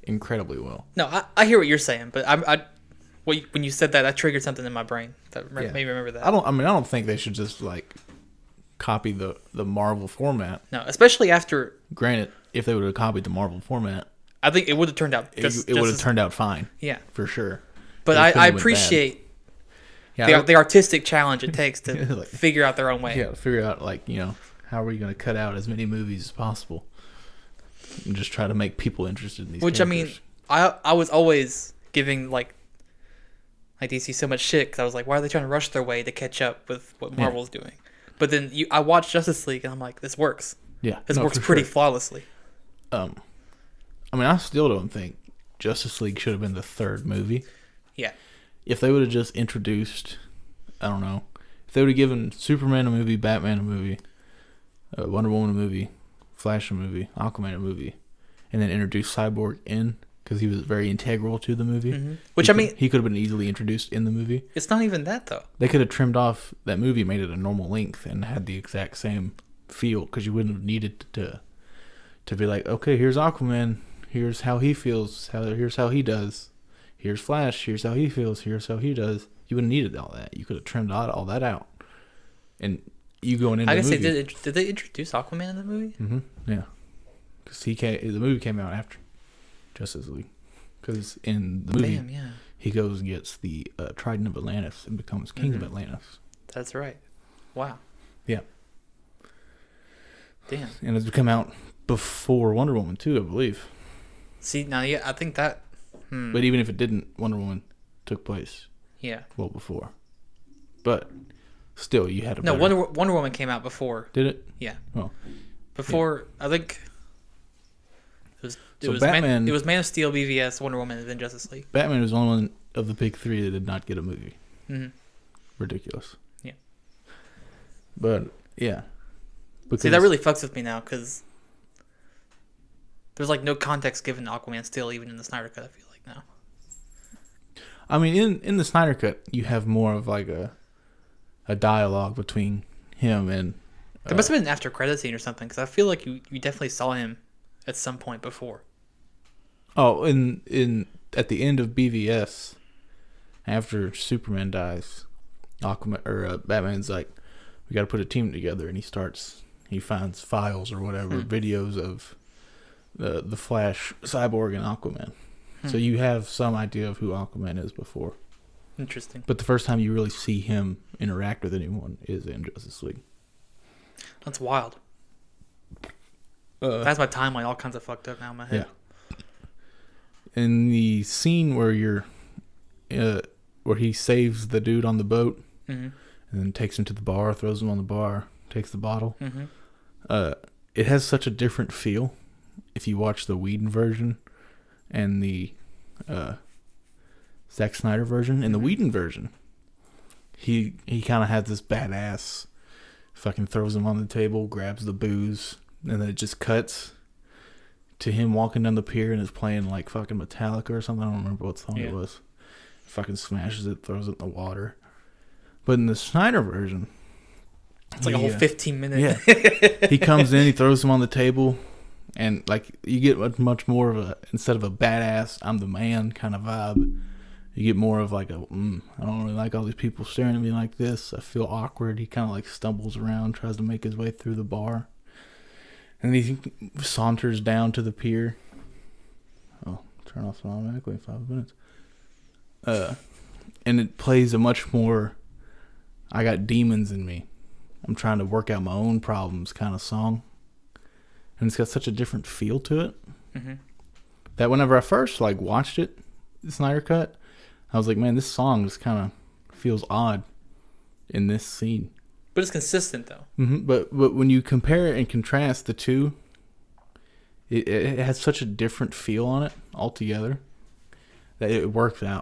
incredibly well. No, I, I hear what you're saying, but I, I when you- when you said that, that triggered something in my brain that re- Yeah. made me remember that. I don't. I mean, I don't think they should just like copy the the Marvel format. No, especially after Granted, if they would have copied the Marvel format, I think it would have turned out it, just, it would just have as- turned out fine yeah. for sure. But it I, couldn't I have went bad. appreciate Yeah, the, the artistic challenge it takes to Like- figure out their own way. yeah. Figure out like you know how are you going to cut out as many movies as possible, and just try to make people interested in these. Which I mean, characters. I I was always giving like like D C so much shit because I was like, why are they trying to rush their way to catch up with what Yeah. Marvel's doing? But then you, I watched Justice League and I'm like, this works. yeah, This no, works for pretty sure. flawlessly. Um, I mean, I still don't think Justice League should have been the third movie. Yeah. If they would have just introduced, I don't know, if they would have given Superman a movie, Batman a movie, uh, Wonder Woman a movie, Flash a movie, Aquaman a movie, and then introduced Cyborg in because he was very integral to the movie. hmm Which He I mean, could, he could have been easily introduced in the movie. it's not even that though. They could have trimmed off that movie, made it a normal length, and had the exact same feel because you wouldn't have needed to to be like, okay, here's Aquaman, here's how he feels, how here's how he does, here's Flash, here's how he feels, here's how he does. You wouldn't have needed all that. You could have trimmed all, all that out, and you going into I the guess movie. they did. Did they introduce Aquaman in the movie? Mm-hmm. Yeah, because he came, the movie came out after Justice League. Because in the movie, Damn, yeah, he goes and gets the uh, Trident of Atlantis and becomes King Mhm. of Atlantis. that's right. Wow. Yeah. Damn. And it's come out before Wonder Woman too, I believe. See now, yeah, I think that. Hmm, But even if it didn't, Wonder Woman took place yeah. well before. But still, you had a No, better- Wonder Wonder Woman came out before. Did it? Yeah. Oh. Before I think. It was it So was Man, Batman- it was Man of Steel, B V S, Wonder Woman, and then Justice League. Batman was the only one of the big three that did not get a movie. hmm Ridiculous. Yeah. But yeah. Because See, that really fucks with me now because there's like no context given to Aquaman still, even in the Snyder Cut. I feel like now. I mean, in in the Snyder Cut, you have more of like a a dialogue between him and. There must have been an after credit scene or something because I feel like you, you definitely saw him at some point before. Oh, in in at the end of B V S, after Superman dies, Aquaman or uh, Batman's like, we got to put a team together, and he starts. He finds files or whatever, Hmm. videos of the the Flash, Cyborg, and Aquaman. Hmm. So you have some idea of who Aquaman is before, Interesting. but the first time you really see him interact with anyone is in Justice League. That's wild. Uh, That's my timeline all kinds of fucked up now in my head. in the scene where you're, uh, where he saves the dude on the boat hmm and then takes him to the bar, throws him on the bar, takes the bottle. hmm Uh, it has such a different feel if you watch the Whedon version and the uh, Zack Snyder version. In the Mhm. Whedon version, he he kind of has this badass, fucking throws him on the table, grabs the booze, and then it just cuts to him walking down the pier and is playing like fucking Metallica or something. I don't remember what song Yeah. it was. Fucking smashes it, throws it in the water. But in the Snyder version, It's like a he, whole uh, fifteen minute. yeah. He comes in, he throws him on the table, and like you get much, much more of a, instead of a badass, I'm the man kind of vibe, you get more of like a, mm, I don't really like all these people staring at me like this. I feel awkward. He kind of like stumbles around, tries to make his way through the bar, and he saunters down to the pier. Oh, turn off automatically in five minutes. Uh, and it plays a much more, I got demons in me, I'm trying to work out my own problems kind of song. And it's got such a different feel to it hmm that whenever I first like watched it, the Snyder Cut, I was like, man, this song just kind of feels odd in this scene. But it's consistent though. Mm-hmm. But but when you compare and contrast the two, it, it has such a different feel on it altogether that it works out.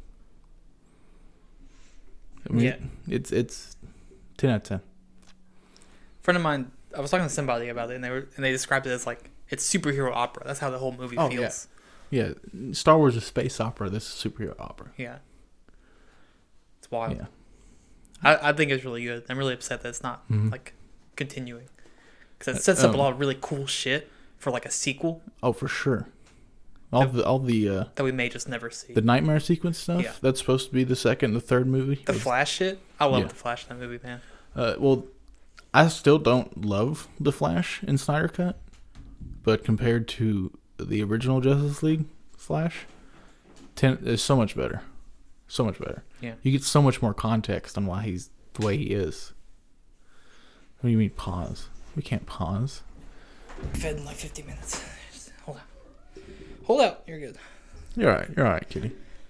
I mean, Yeah. it's it's ten out of ten. A friend of mine, I was talking to somebody about it, and they were and they described it as like it's superhero opera. That's how the whole movie Oh, feels. Yeah, Star Wars is space opera. This is superhero opera. Yeah. It's wild. Yeah. I, I think it's really good. I'm really upset that it's not Mhm. like continuing because it sets up Um, a lot of really cool shit for like a sequel. Oh, for sure. All the all the uh, that we may just never see. the nightmare sequence stuff. Yeah. That's supposed to be the second, and the third movie. The It's- Flash shit. I love Yeah. the Flash in that movie, man. Uh, well, I still don't love the Flash in Snyder Cut, but compared to the original Justice League Flash, ten is so much better, so much better. Yeah. You get so much more context on why he's the way he is. What do you mean pause? We can't pause. Fed in like fifty minutes. Just hold out. Hold out. You're good. You're all right. You're all right, kitty.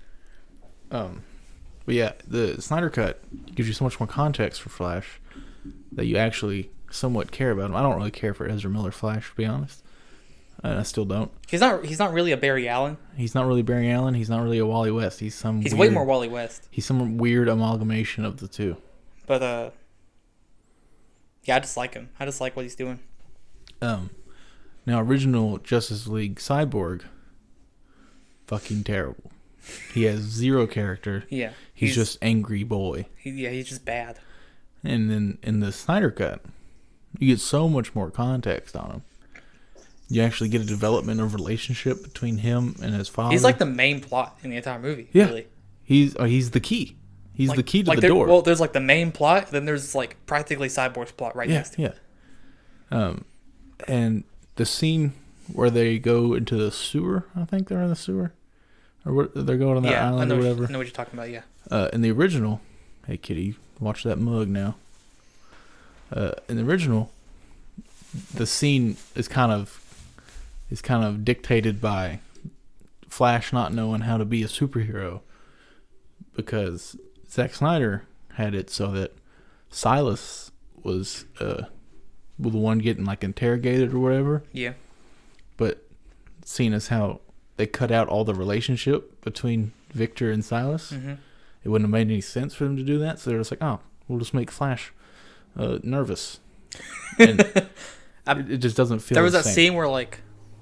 Um, but yeah, the Snyder Cut gives you so much more context for Flash that you actually somewhat care about him. I don't really care for Ezra Miller Flash, to be honest. And I still don't. He's not. He's not really a Barry Allen. He's not really Barry Allen. He's not really a Wally West. He's some. He's weird, way more Wally West. He's some weird amalgamation of the two. But uh, yeah, I just like him. I just like what he's doing. Um, now original Justice League Cyborg, fucking terrible. He has zero character. Yeah, He's, just angry boy. He, yeah, he's just bad. And then in the Snyder Cut, you get so much more context on him. You actually get a development of relationship between him and his father. He's like the main plot in the entire movie. Yeah. Really. He's uh, he's the key. He's Like, the key to like the there- door. Well, there's like the main plot, then there's like practically Cyborg's plot right yeah, next to it. yeah. Um, and the scene where they go into the sewer, I think they're in the sewer, or what, they're going on that Yeah, I island know, or what you- whatever. I know what you're talking about. Yeah. Uh, in the original, hey kitty, watch that mug now. Uh, in the original, the scene is kind of is kind of dictated by Flash not knowing how to be a superhero, because Zack Snyder had it so that Silas was uh, the one getting like interrogated or whatever. Yeah. But seeing as how they cut out all the relationship between Victor and Silas, Mm-hmm. it wouldn't have made any sense for them to do that. So they're just like, oh, we'll just make Flash uh, nervous. And it, it just doesn't feel There was the that same. scene where like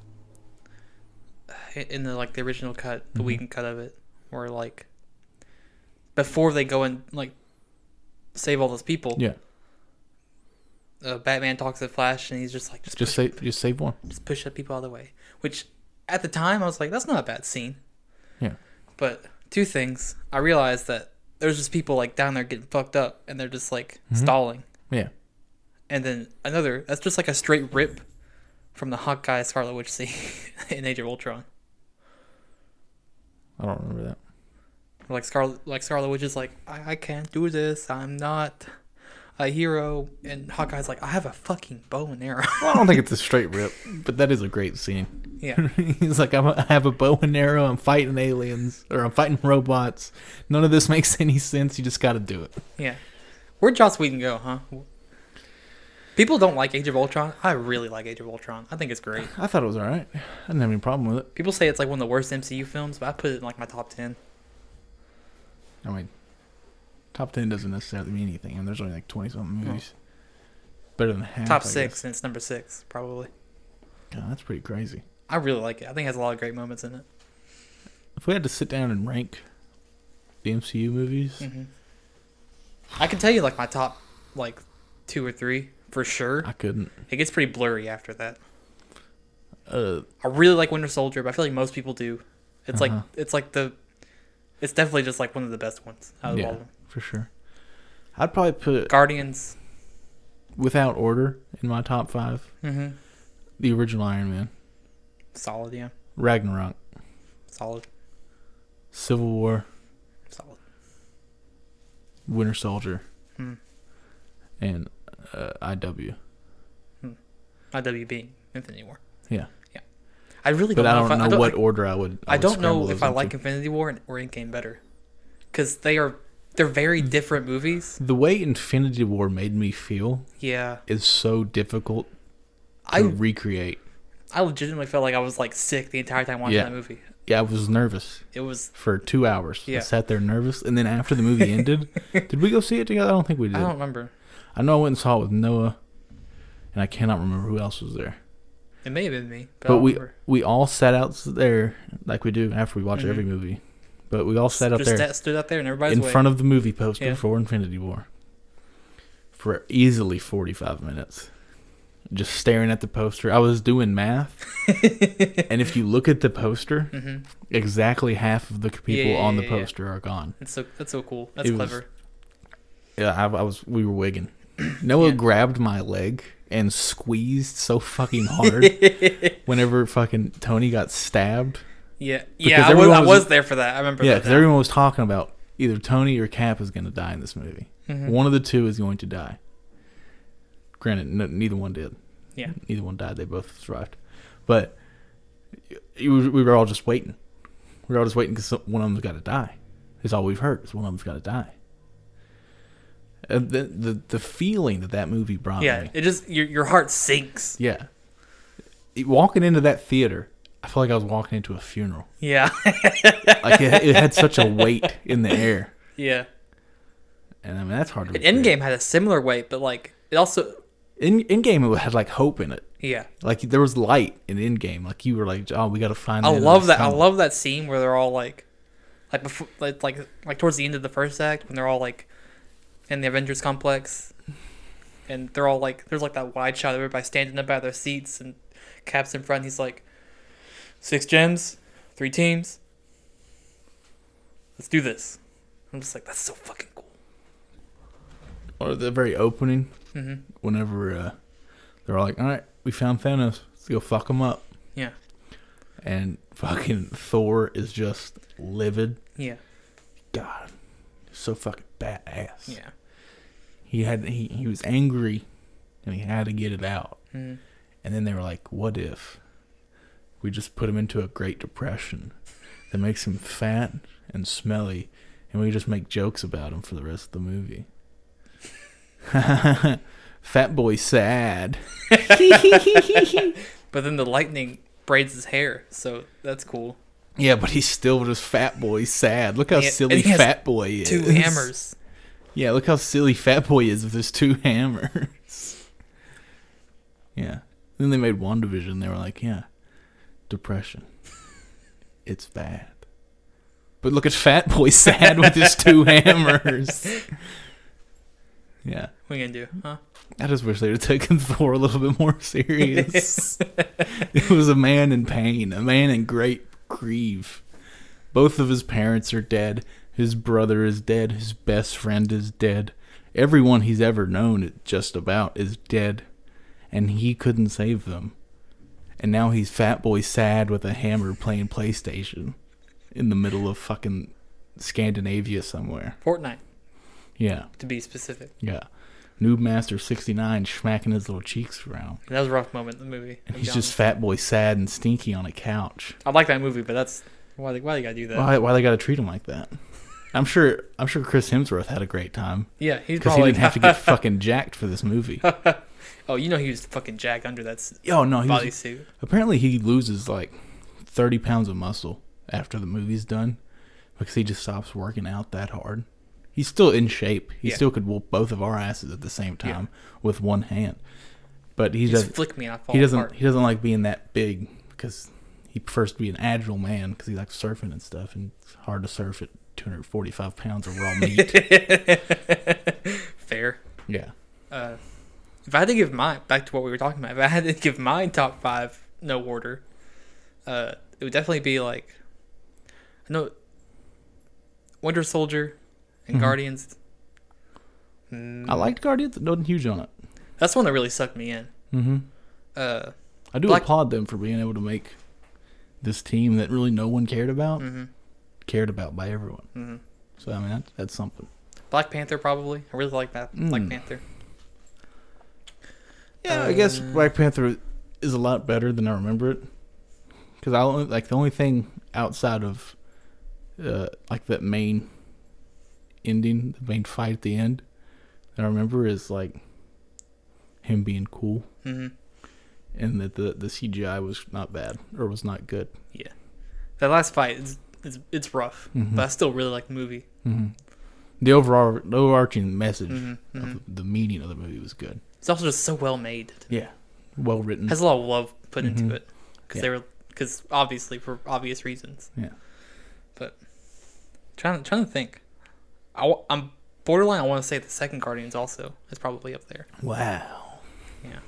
in the like the original cut, the Mhm. weekend cut of it, where like before they go and like save all those people, Yeah, uh, Batman talks to Flash and he's just like just just push, save, just save one. just push the people out of the way. Which at the time I was like, that's not a bad scene. Yeah. But two things, I realized that there's just people like down there getting fucked up and they're just like Mhm. stalling. Yeah, And then another, that's just like a straight rip from the Hawkeye Scarlet Witch scene in Age of Ultron. I don't remember that. Like Scarlet, like Scarlet Witch is like, I, I can't do this. I'm not a hero. And Hawkeye's like, I have a fucking bow and arrow. Well, I don't think it's a straight rip, but that is a great scene. Yeah. He's like, I'm a, I have a bow and arrow. I'm fighting aliens, or I'm fighting robots. None of this makes any sense. You just got to do it. Yeah. Where'd Joss Whedon go, huh? People don't like Age of Ultron. I really like Age of Ultron. I think it's great. I thought it was all right. I didn't have any problem with it. People say it's like one of the worst M C U films, but I put it in like my top ten. I mean, top ten doesn't necessarily mean anything, and there's only like twenty something movies. Better than half. Top I six, guess. and it's number six, probably. God, that's pretty crazy. I really like it. I think it has a lot of great moments in it. If we had to sit down and rank the M C U movies, hmm I can tell you like my top like two or three for sure. I couldn't. It gets pretty blurry after that. Uh, I really like Winter Soldier, but I feel like most people do. It's Uh-huh. like it's like the, it's definitely just like one of the best ones out of all yeah, of them. for sure. I'd probably put, Guardians. without order, in my top five, Mm-hmm. the original Iron Man, Solid, yeah. Ragnarok, Solid, Civil War, solid. Winter Soldier, Hmm. and uh, I W. I W being Infinity War. Yeah. Yeah. I really But don't I know don't if know I, I don't, what I, order I would. I would don't scramble know if those I into. like Infinity War or Endgame better, because they are they're very different movies. The way Infinity War made me feel Yeah. is so difficult to I recreate. I legitimately felt like I was like sick the entire time watching Yeah. that movie. Yeah, I was nervous It was for two hours. Yeah. I sat there nervous, and then after the movie ended, did we go see it together? I don't think we did. I don't remember. I know I went and saw it with Noah, and I cannot remember who else was there. It may have been me, but, I But don't we remember. we all sat out there like we do after we watch Mhm. every movie. But we all sat out Just there sta- stood out there and everybody's in way. front of the movie poster Yeah. for Infinity War for easily forty-five minutes. just staring at the poster. I was doing math, and if you look at the poster, Mm-hmm. exactly half of the people Yeah, yeah, on the yeah, yeah. poster are gone. That's so that's so cool. That's It was- clever. Yeah, I, I was. We were wigging. Noah Yeah. grabbed my leg and squeezed so fucking hard whenever fucking Tony got stabbed. Yeah, Because yeah. I was, everyone I was- was there for that. I remember. Yeah, that because now. everyone was talking about either Tony or Cap is going to die in this movie. Mhm. One of the two is going to die. Granted, no, neither one did. Yeah. Neither one died. They both survived. But it was, we were all just waiting. We were all just waiting because one of them's got to die. That's all we've heard is one of them's got to die. Uh, the, the the feeling that that movie brought Yeah, me. it just your your heart sinks. Yeah. It- walking into that theater, I felt like I was walking into a funeral. Yeah, Like it, it had such a weight in the air. yeah. And I mean, that's hard to And recreate. Endgame had a similar weight, but like it also, In in game, it had like hope in it. yeah. Like there was light in in game. Like you were like, oh, we got to find. the I end of love this that. I tunnel. love that scene where they're all like, like before, like like like towards the end of the first act when they're all like in the Avengers complex, and they're all like, there's like that wide shot of everybody standing up out of their seats, and Cap's in front. He's like, six gems, three teams. Let's do this. I'm just like, that's so fucking cool. Or the very opening, hmm whenever uh, they're all like, all right, we found Thanos. Let's go fuck him up. Yeah, And fucking Thor is just livid. yeah, God, so fucking badass. yeah. He had he he was angry, and he had to get it out. Mhm. And then they were like, what if we just put him into a Great Depression that makes him fat and smelly, and we just make jokes about him for the rest of the movie? Fat boy sad. But then the lightning braids his hair, so that's cool. Yeah, but he's still just fat boy sad. Look how And he- silly and he has Fat Boy is. Two hammers. Yeah, look how silly Fat Boy is with his two hammers. Yeah. Then they made WandaVision. They were like, yeah, depression. It's bad. But look at Fat Boy sad with his two hammers. Yeah. What are you gonna do, huh? I just wish they would have taken Thor a little bit more serious. It was a man in pain, a man in great grief. Both of his parents are dead. His brother is dead. His best friend is dead. Everyone he's ever known, just about, is dead. And he couldn't save them. And now he's Fat Boy sad with a hammer playing PlayStation in the middle of fucking Scandinavia somewhere. Fortnite, Yeah, to be specific. yeah. Noob Master sixty-nine smacking his little cheeks around. That was a rough moment in the movie. And to he's be just honest. Fat Boy sad and stinky on a couch. I like that movie, but that's why they, why they gotta do that. Why, why they got to treat him like that? I'm sure. I'm sure Chris Hemsworth had a great time Yeah, he's because he probably didn't have to get fucking jacked for this movie. Oh, you know he was fucking jacked under that s- Oh no, he was, bodysuit. apparently he loses like thirty pounds of muscle after the movie's done because he just stops working out that hard. He's still in shape. He Yeah. still could whoop both of our asses at the same time with one hand. But he He just doesn't. flick me off. He doesn't. He doesn't like being that big because he prefers to be an agile man because he likes surfing and stuff, and it's hard to surf at two hundred forty-five pounds of raw meat. Fair. Yeah. Uh, if I had to give my back to what we were talking about, if I had to give my top five, no order, uh, it would definitely be like, I know, Winter Soldier and Mhm. Guardians. Mm, I liked Guardians. Wasn't huge on it. That's one that really sucked me in. Mm-hmm. Uh, I do Black- applaud them for being able to make this team that really no one cared about hmm cared about by everyone. hmm So I mean that's, that's something. Black Panther probably. I really like that. Black Mm. Panther. Yeah, I guess Uh, Black Panther is a lot better than I remember it. Because I only like the only thing outside of uh, like that main ending, the main fight at the end that I remember is like him being cool hmm and that the the C G I was not bad or was not good. That last fight is it's, it's rough, Mhm. but I still really like the movie. Mm-hmm. The overall the overarching message hmm hmm of the meaning of the movie was good. It's also just so well made. Yeah, well written. Has a lot of love put Mhm. into it because Yeah. they were because obviously for obvious reasons. Yeah. But trying trying to think, I, am borderline. I want to say the second Guardians also is probably up there. Wow. Yeah.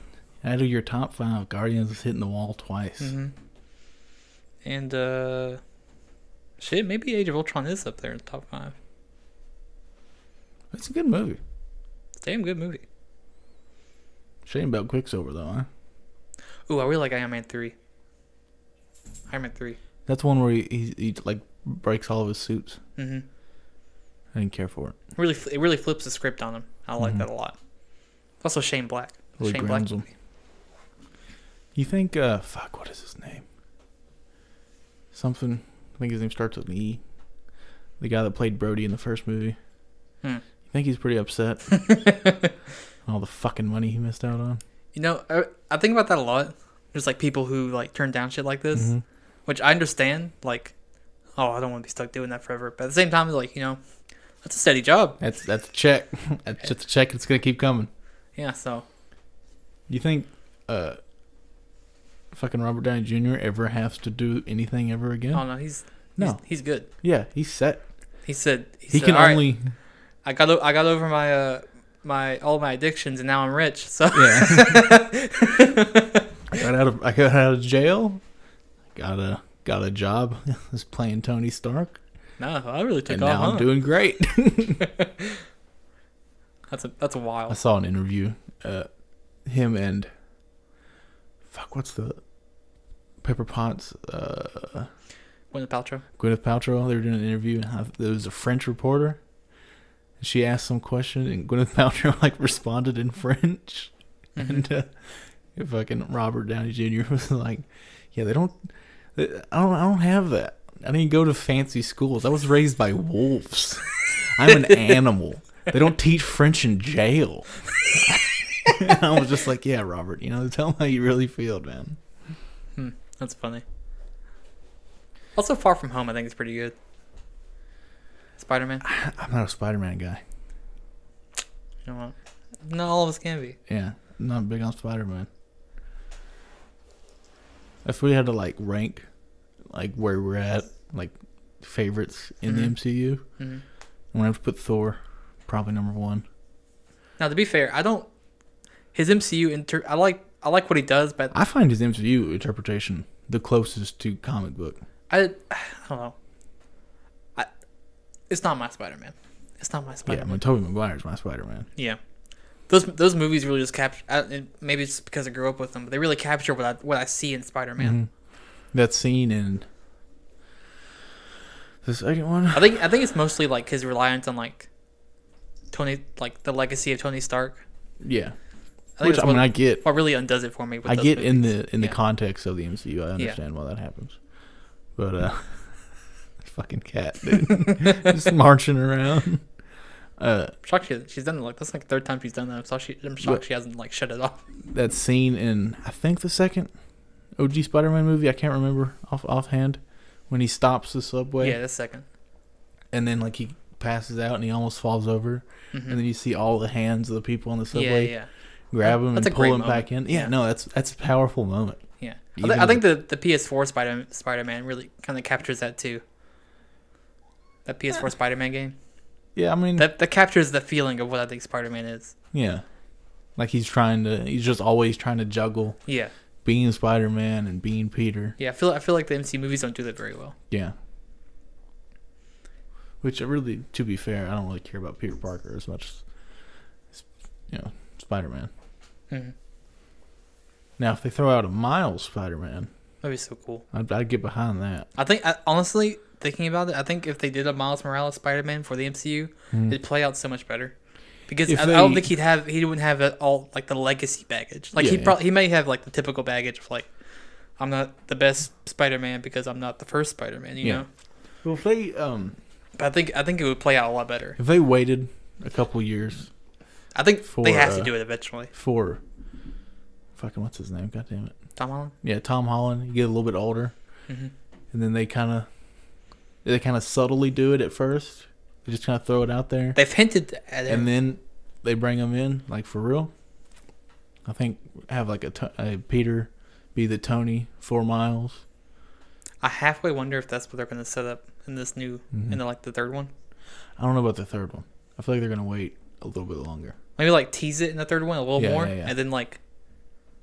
Out of your top five, Guardians is hitting the wall twice. Mm-hmm. And uh, shit, maybe Age of Ultron is up there in the top five. It's a good movie. Damn good movie. Shame about Quicksilver though, huh? Ooh, I really like Iron Man three. Iron Man three. That's one where he, he, he like breaks all of his suits. Mm-hmm. I didn't care for it. Really, it really flips the script on him. I like Mhm. that a lot. Also, Shane Black. Really Shane Black. grounds him. You think? Uh, fuck. What is his name? Something. I think his name starts with an E. The guy that played Brody in the first movie. Hmm. You think he's pretty upset? All the fucking money he missed out on. You know, I, I think about that a lot. There's like people who like turn down shit like this, Mhm. which I understand. Like, oh, I don't want to be stuck doing that forever. But at the same time, like, you know, that's a steady job. That's that's a check. That's just a check. It's gonna keep coming. Yeah. So You think, uh, fucking Robert Downey Junior ever has to do anything ever again? I don't know. He's No. He's, he's good. Yeah, he's set. He said he, He said, can "All right, only. I got o- I got over my uh my all my addictions and now I'm rich." So Yeah. I got out of I got out of jail. Got a got a job. Was playing Tony Stark, no, I really took and off. now huh? I'm doing great. That's a that's a I wild. saw an interview. Uh, him and fuck, what's the Pepper Potts? Uh, Gwyneth Paltrow. Gwyneth Paltrow. They were doing an interview. And there was a French reporter. And she asked some question, and Gwyneth Paltrow like responded in French. Mhm. And uh, fucking Robert Downey Junior was like, "Yeah, they don't. They, I don't. I don't have that. I didn't go to fancy schools. I was raised by wolves. I'm an animal. They don't teach French in jail." And I was just like, "Yeah, Robert. You know, tell them how you really feel, man." Hmm, that's funny. Also, Far From Home, I think is pretty good. Spider Man. I'm not a Spider-Man guy. You know what? Not all of us can be. Yeah, I'm not big on Spider-Man. If we had to like rank, like where we're at, like favorites in Mhm. the M C U, Mm-hmm. I'm gonna have to put Thor, probably number one. Now, to be fair, I don't. His M C U inter. I like I like what he does, but I find his M C U interpretation the closest to comic book. I I don't know. I it's not my Spider Man. It's not my Yeah, Spider I Man. mean, Tobey Maguire's my Spider-Man. Yeah. Those those movies really just capture. And maybe it's because I grew up with them, but they really capture what I what I see in Spider Man. Mhm. That scene in the second one. I think I think it's mostly like his reliance on like Tony, like the legacy of Tony Stark. Yeah, I think which that's I mean, what, I get. what really undoes it for me. With I those get in movies. the in the Yeah. context of the M C U. I understand why that happens, but uh, fucking cat, dude, just marching around. Uh, I'm shocked she, she's done it. Like that's like the third time she's done that. I'm shocked she, I'm shocked But- she hasn't like shut it off. that scene in I think the second O G Spider-Man movie. I can't remember off offhand when he stops the subway. Yeah, the second. And then like he passes out and he almost falls over, Mm-hmm. and then you see all the hands of the people on the Yeah, subway yeah, grab him That's and a pull great him back in. moment. Yeah, Yeah. no, that's that's a powerful moment. yeah. I, Even th- I as think the, the P S four Spider Spider Man really kind of captures that too. That P S four Spider Man game Yeah, I mean, that that captures the feeling of what I think Spider Man is. yeah, like he's trying to, he's just always trying to juggle Yeah, being Spider-Man and being Peter. yeah. I feel I feel like the M C U movies don't do that very well. Yeah. Which I really, to be fair, I don't really care about Peter Parker as much as, you know, Spider-Man. Mm-hmm. Now, if they throw out a Miles Spider-Man, That'd be so cool. I'd, I'd get behind that. I think I, honestly thinking about it, I think if they did a Miles Morales Spider Man for the M C U, Mm. it'd play out so much better. Because If I, I don't they- think he'd have he wouldn't have it all like the legacy baggage. Like he Yeah. probably he may have like the typical baggage of like I'm not the best Spider Man because I'm not the first Spider Man. You Yeah. know. Well, if they um, But I think I think it would play out a lot better. if they waited a couple years I think For, they have uh, to do it eventually. for fucking what's his name? God damn it! Tom Holland. Yeah, Tom Holland. You get a little bit older, Mm-hmm. and then they kind of they kind of subtly do it at first. They just kind of throw it out there, They've hinted at it. and then they bring him in like for real. I think have like a, to- a Peter be the Tony for Miles. I halfway wonder if that's what they're going to set up in this new Mhm. in the, like the third one. I don't know about the third one. I feel like they're gonna wait a little bit longer. Maybe like tease it in the third one a little Yeah, more, yeah, yeah. and then like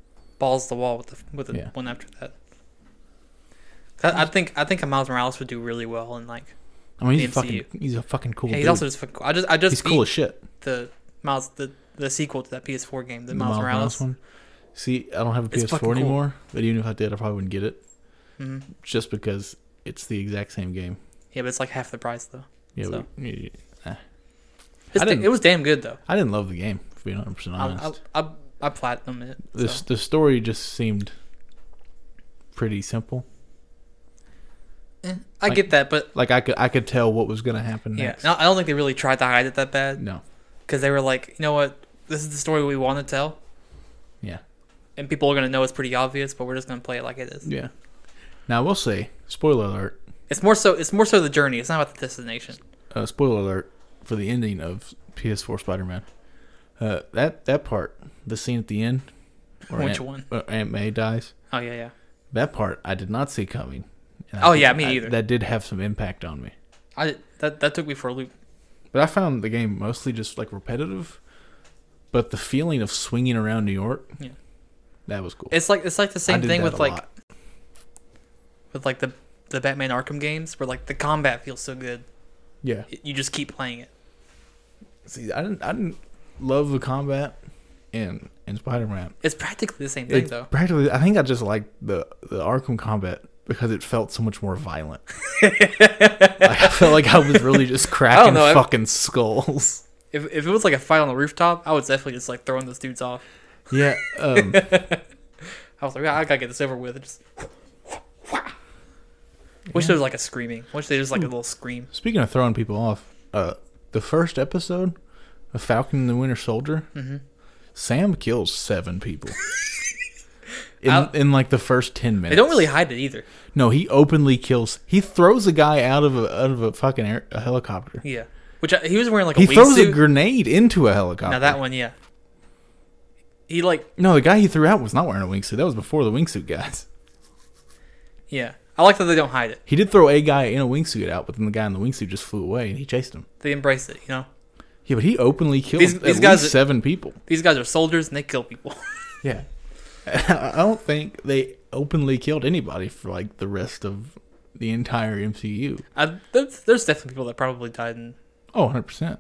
balls to the wall with the with the Yeah. one after that. I, I think I think a Miles Morales would do really well in like. I mean, he's a the fucking M C U. he's a fucking cool Yeah, he's dude. also just fucking cool. I just I just he's beat cool as shit. the Miles the, the sequel to that P S four game, the, The Miles, Morales. one. See, I don't have a It's P S four fucking cool. anymore, but even if I did, I probably wouldn't get it hmm just because it's the exact same game. Yeah, but it's like half the price though. Yeah, So. we, eh. It's I da- didn't- it was damn good though. I didn't love the game, to be one hundred percent I honest. I I, I platinum it. This So. the story just seemed pretty simple. Eh, I like- get that, but Like I could I could tell what was gonna happen yeah, next. no, I don't think they really tried to hide it that bad No. because they were like, you know what, this is the story we want to tell, Yeah. and people are gonna know it's pretty obvious, but we're just gonna play it like it is. Yeah. Now I will say, spoiler alert. It's more so it's more so the journey. It's not about the destination. Uh, spoiler alert for the ending of P S four Spider-Man. Uh, that that part, the scene at the end, where Which Aunt, one? where Aunt May dies. Oh yeah, yeah. That part I did not see coming. And I Oh, think yeah, me I- either. That did have some impact on me. I that that took me for a loop. But I found the game mostly just like repetitive. But the feeling of swinging around New York, Yeah. that was cool. It's like it's like the I same did thing that with a like lot. with like the the Batman Arkham games where like the combat feels so good. Yeah. It- you just keep playing it. See, I didn't I didn't love the combat in in Spider-Man. It's practically the same thing It though. practically, I think I just liked the the Arkham combat because it felt so much more violent. Like, I felt like I was really just cracking know, I- fucking skulls. If if it was like a fight on the rooftop, I was definitely just like throwing those dudes off. Yeah. Um, I was like, "Ah, I gotta get this over with. Just wish there was like a screaming. Wish there was like a little scream. speaking of throwing people off, uh, the first episode of Falcon and the Winter Soldier, Mm-hmm. Sam kills seven people. In, I'll- in like the first ten minutes. They don't really hide it either. No, he openly kills. He throws a guy out of a out of a fucking air, a helicopter. Yeah, which I, he was wearing like a He throws a wingsuit. grenade into a helicopter. Now that one, yeah. He like No, the guy he threw out was not wearing a wingsuit. That was before the wingsuit guys. yeah. I like that they don't hide it. He did throw a guy in a wingsuit out, but then the guy in the wingsuit just flew away and he chased him. They embrace it. You know, Yeah, but he openly killed These- at these guys least are- seven people. these guys are soldiers and they kill people. Yeah. I don't think they openly killed anybody for like the rest of the entire M C U. I, there's, there's definitely people that probably died in Oh, one hundred percent.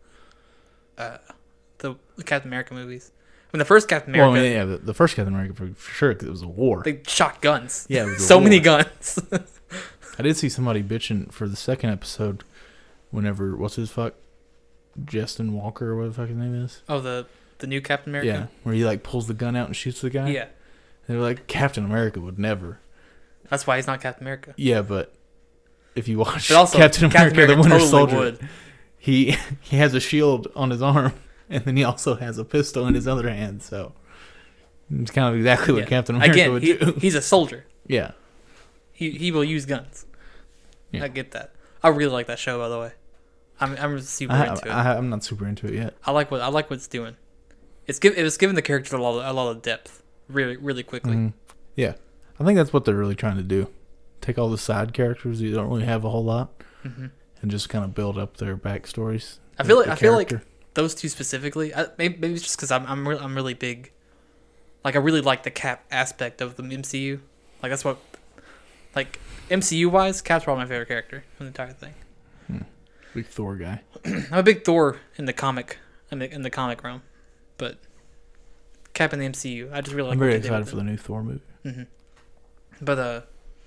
uh, the Captain America movies. When the first Captain Well, America, I mean, yeah, the, the first Captain America for, for sure because it was a war. they shot guns. Yeah, it was a so war. many guns. I did see somebody bitching for the second episode whenever, what's his fuck? Justin Walker or what the fuck his name is? oh, the the new Captain Yeah, America. where he like pulls the gun out and shoots the guy. Yeah, They were like, Captain America would never. that's why he's not Captain America. Yeah, but if you watch But also, Captain America, Captain America the Winter totally Soldier, would. he he has a shield on his arm, and then he also has a pistol in his other hand. So it's kind of exactly what Yeah. Captain America Again, would he, do. he's a soldier. Yeah, He he will use guns. Yeah. I get that. I really like that show, by the way. I'm I'm super I, into it. I, I'm not super into it yet. I like what I like what it's doing. It's give it was giving the character a lot of, a lot of depth, really really quickly. Mhm. Yeah, I think that's what they're really trying to do. Take all the side characters you don't really have a whole lot, hmm and just kind of build up their backstories. I feel like the I feel like character. those two specifically. I, maybe, maybe it's just because I'm I'm re- I'm really big. Like I really like the Cap aspect of the M C U. Like that's what, like M C U wise, Cap's probably my favorite character in the entire thing. Big Thor guy. I'm a big Thor in the comic in the in the comic realm, but Cap in the M C U, I just really like. I'm what very they did excited with for it. the new Thor movie. hmm But uh,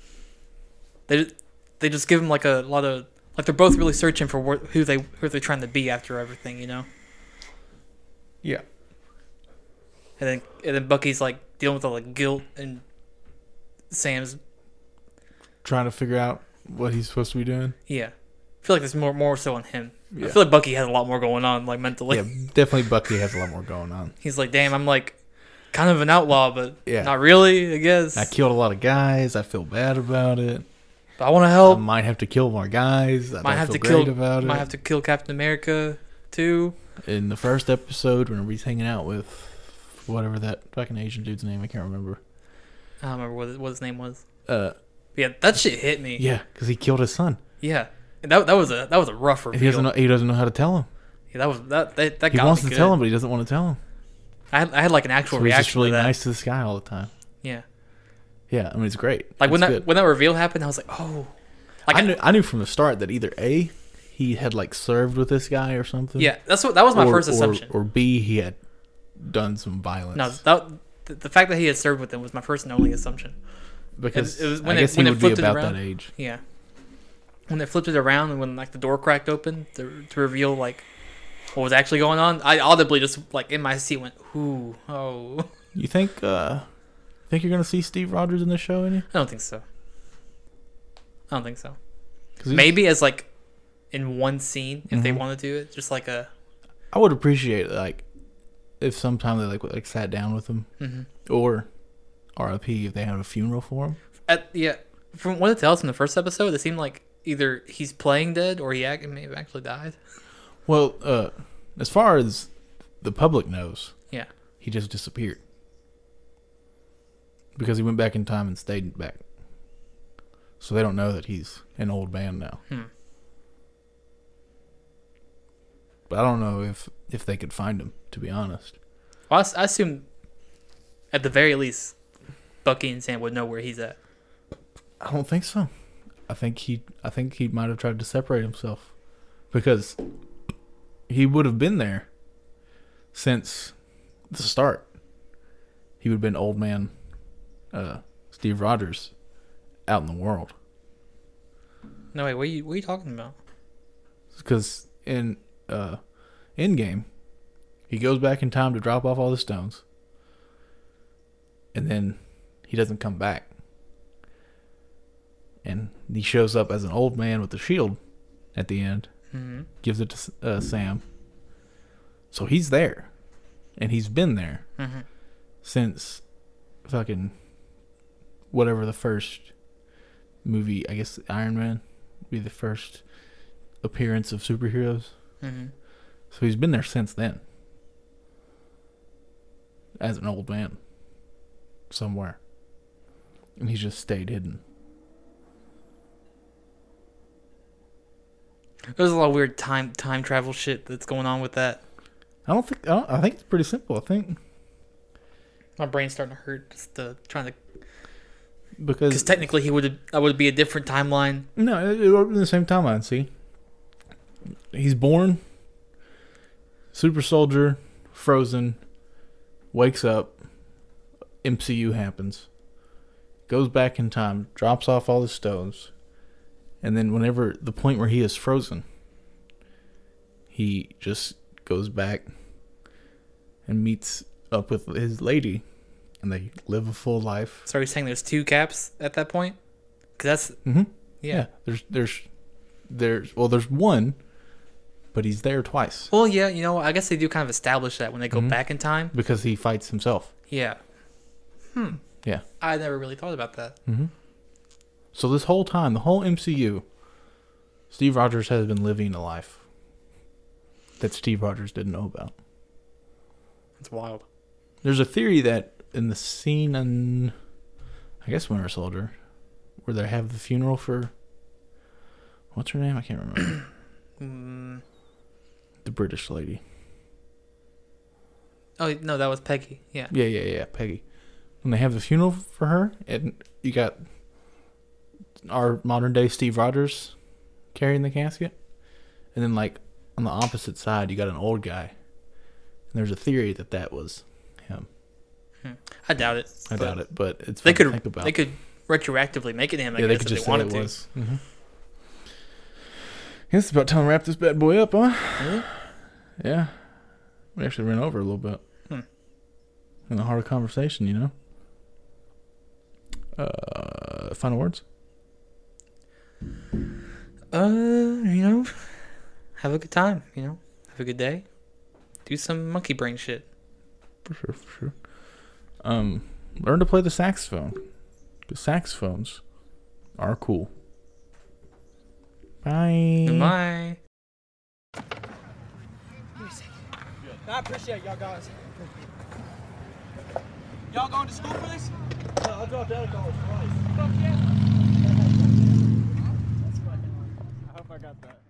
they they just give him like a lot of like they're both really searching for wh- who they who they're trying to be after everything, you know. Yeah. And then and then Bucky's like dealing with all the guilt, and Sam's Trying to figure out what he's supposed to be doing. yeah. I feel like there's more more so on him. Yeah. I feel like Bucky has a lot more going on, like mentally. Yeah, definitely Bucky has a lot more going on. He's like, damn, I'm like kind of an outlaw, but Yeah. not really, I guess. I killed a lot of guys. I feel bad about it. but I want to I help. might have to kill more guys. I might don't have feel to great kill. about Might it. have to kill Captain America too. In the first episode, whenever he's hanging out with whatever that fucking Asian dude's name, I can't remember. I don't remember what his- what his name was. Uh, But yeah, that shit hit me. yeah, because he killed his son. Yeah. And that that was a that was a rough reveal. He doesn't know. He doesn't know how to tell him. Yeah, that was that that, that He got wants me to good. tell him, but he doesn't want to tell him. I had, I had like an actual So he's reaction just really to that. nice to this guy all the time. Yeah. Yeah, I mean it's great. Like when It's that good. when that reveal happened, I was like, oh. Like I knew I knew from the start that either A, he had like served with this guy or something. Yeah, that's what that was my or, first or- assumption. Or, B, he had done some violence. no, that the, the fact that he had served with them was my first and only assumption. because it was- when I it- guess when he it would be flipped it about around. that age. Yeah. When they flipped it around and when like the door cracked open to, to reveal like what was actually going on, I audibly just like in my seat went, "Ooh, oh." You think? uh Think you're gonna see Steve Rogers in the show any? I don't think so. I don't think so. 'Cause he's- Maybe as like in one scene if they Mhm. want to do it, just like a. I would appreciate like if sometime they like like sat down with him, Mm-hmm. or R I P if they had a funeral for him. At, yeah, from what it tells from the first episode, it seemed like either he's playing dead or he act- may have actually died. Well, uh as far as the public knows, Yeah. he just disappeared because he went back in time and stayed back. So they don't know that he's an old man now. Hmm. But I don't know if if they could find him, to be honest. Well, I, s- I assume at the very least, Bucky and Sam would know where he's at. I don't think so. I think he I think he might have tried to separate himself because he would have been there since the start. He would have been old man uh, Steve Rogers out in the world. No, wait, what are you, what are you talking about? Because in uh, Endgame, he goes back in time to drop off all the stones, and then he doesn't come back. And he shows up as an old man with the shield at the end, Mm-hmm. gives it to uh, Sam. So he's there, and he's been there Mm-hmm. since fucking whatever the first movie, I guess Iron Man would be the first appearance of superheroes. Mm-hmm. So he's been there since then. As an old man. Somewhere. And he's just stayed hidden. There's a lot of weird time time travel shit that's going on with that. I don't think I, don't, I think it's pretty simple. I think My brain's starting to hurt. Just uh, trying to, because because technically he would that would be a different timeline. no, it, it would be the same timeline. See, he's born, super soldier, frozen, wakes up, M C U happens, goes back in time, drops off all the stones, and then whenever the point where he is frozen, he just goes back and meets up with his lady, and they live a full life. So are you saying there's two caps at that point? Because that's Mm-hmm. yeah. Yeah, there's there's there's well there's one, but he's there twice Well, yeah, you know, I guess they do kind of establish that when they go Mhm. back in time. because he fights himself. Yeah. Hmm. Yeah. I never really thought about that. Mm-hmm. So this whole time, the whole M C U, Steve Rogers has been living a life that Steve Rogers didn't know about. It's wild. There's a theory that in the scene in, I guess Winter Soldier, where they have the funeral for, what's her name? I can't remember. Mm. The British lady. Oh no, that was Peggy. Yeah. Yeah, yeah, yeah, Peggy. When they have the funeral for her, and you got our modern day Steve Rogers carrying the casket, and then like on the opposite side, you got an old guy. And there's a theory that that was him. Hmm. I doubt it. I but doubt it, but it's They fun to could think about. they could retroactively make it him. I yeah, they guess could if just they say wanted it to. was. Mm-hmm. Yeah, it's about time to wrap this bad boy up, huh? Really? Yeah. We actually ran over a little bit. Hmm. In the heart of conversation, you know? Uh, final words? Uh, you know, have a good time. You know, have a good day. Do some monkey brain shit. For sure, for sure. Um, learn to play the saxophone. Because saxophones are cool. Bye. Goodbye. I appreciate y'all guys. Y'all going to school for this? No, I dropped out of college twice. Fuck yeah. I hope I got that.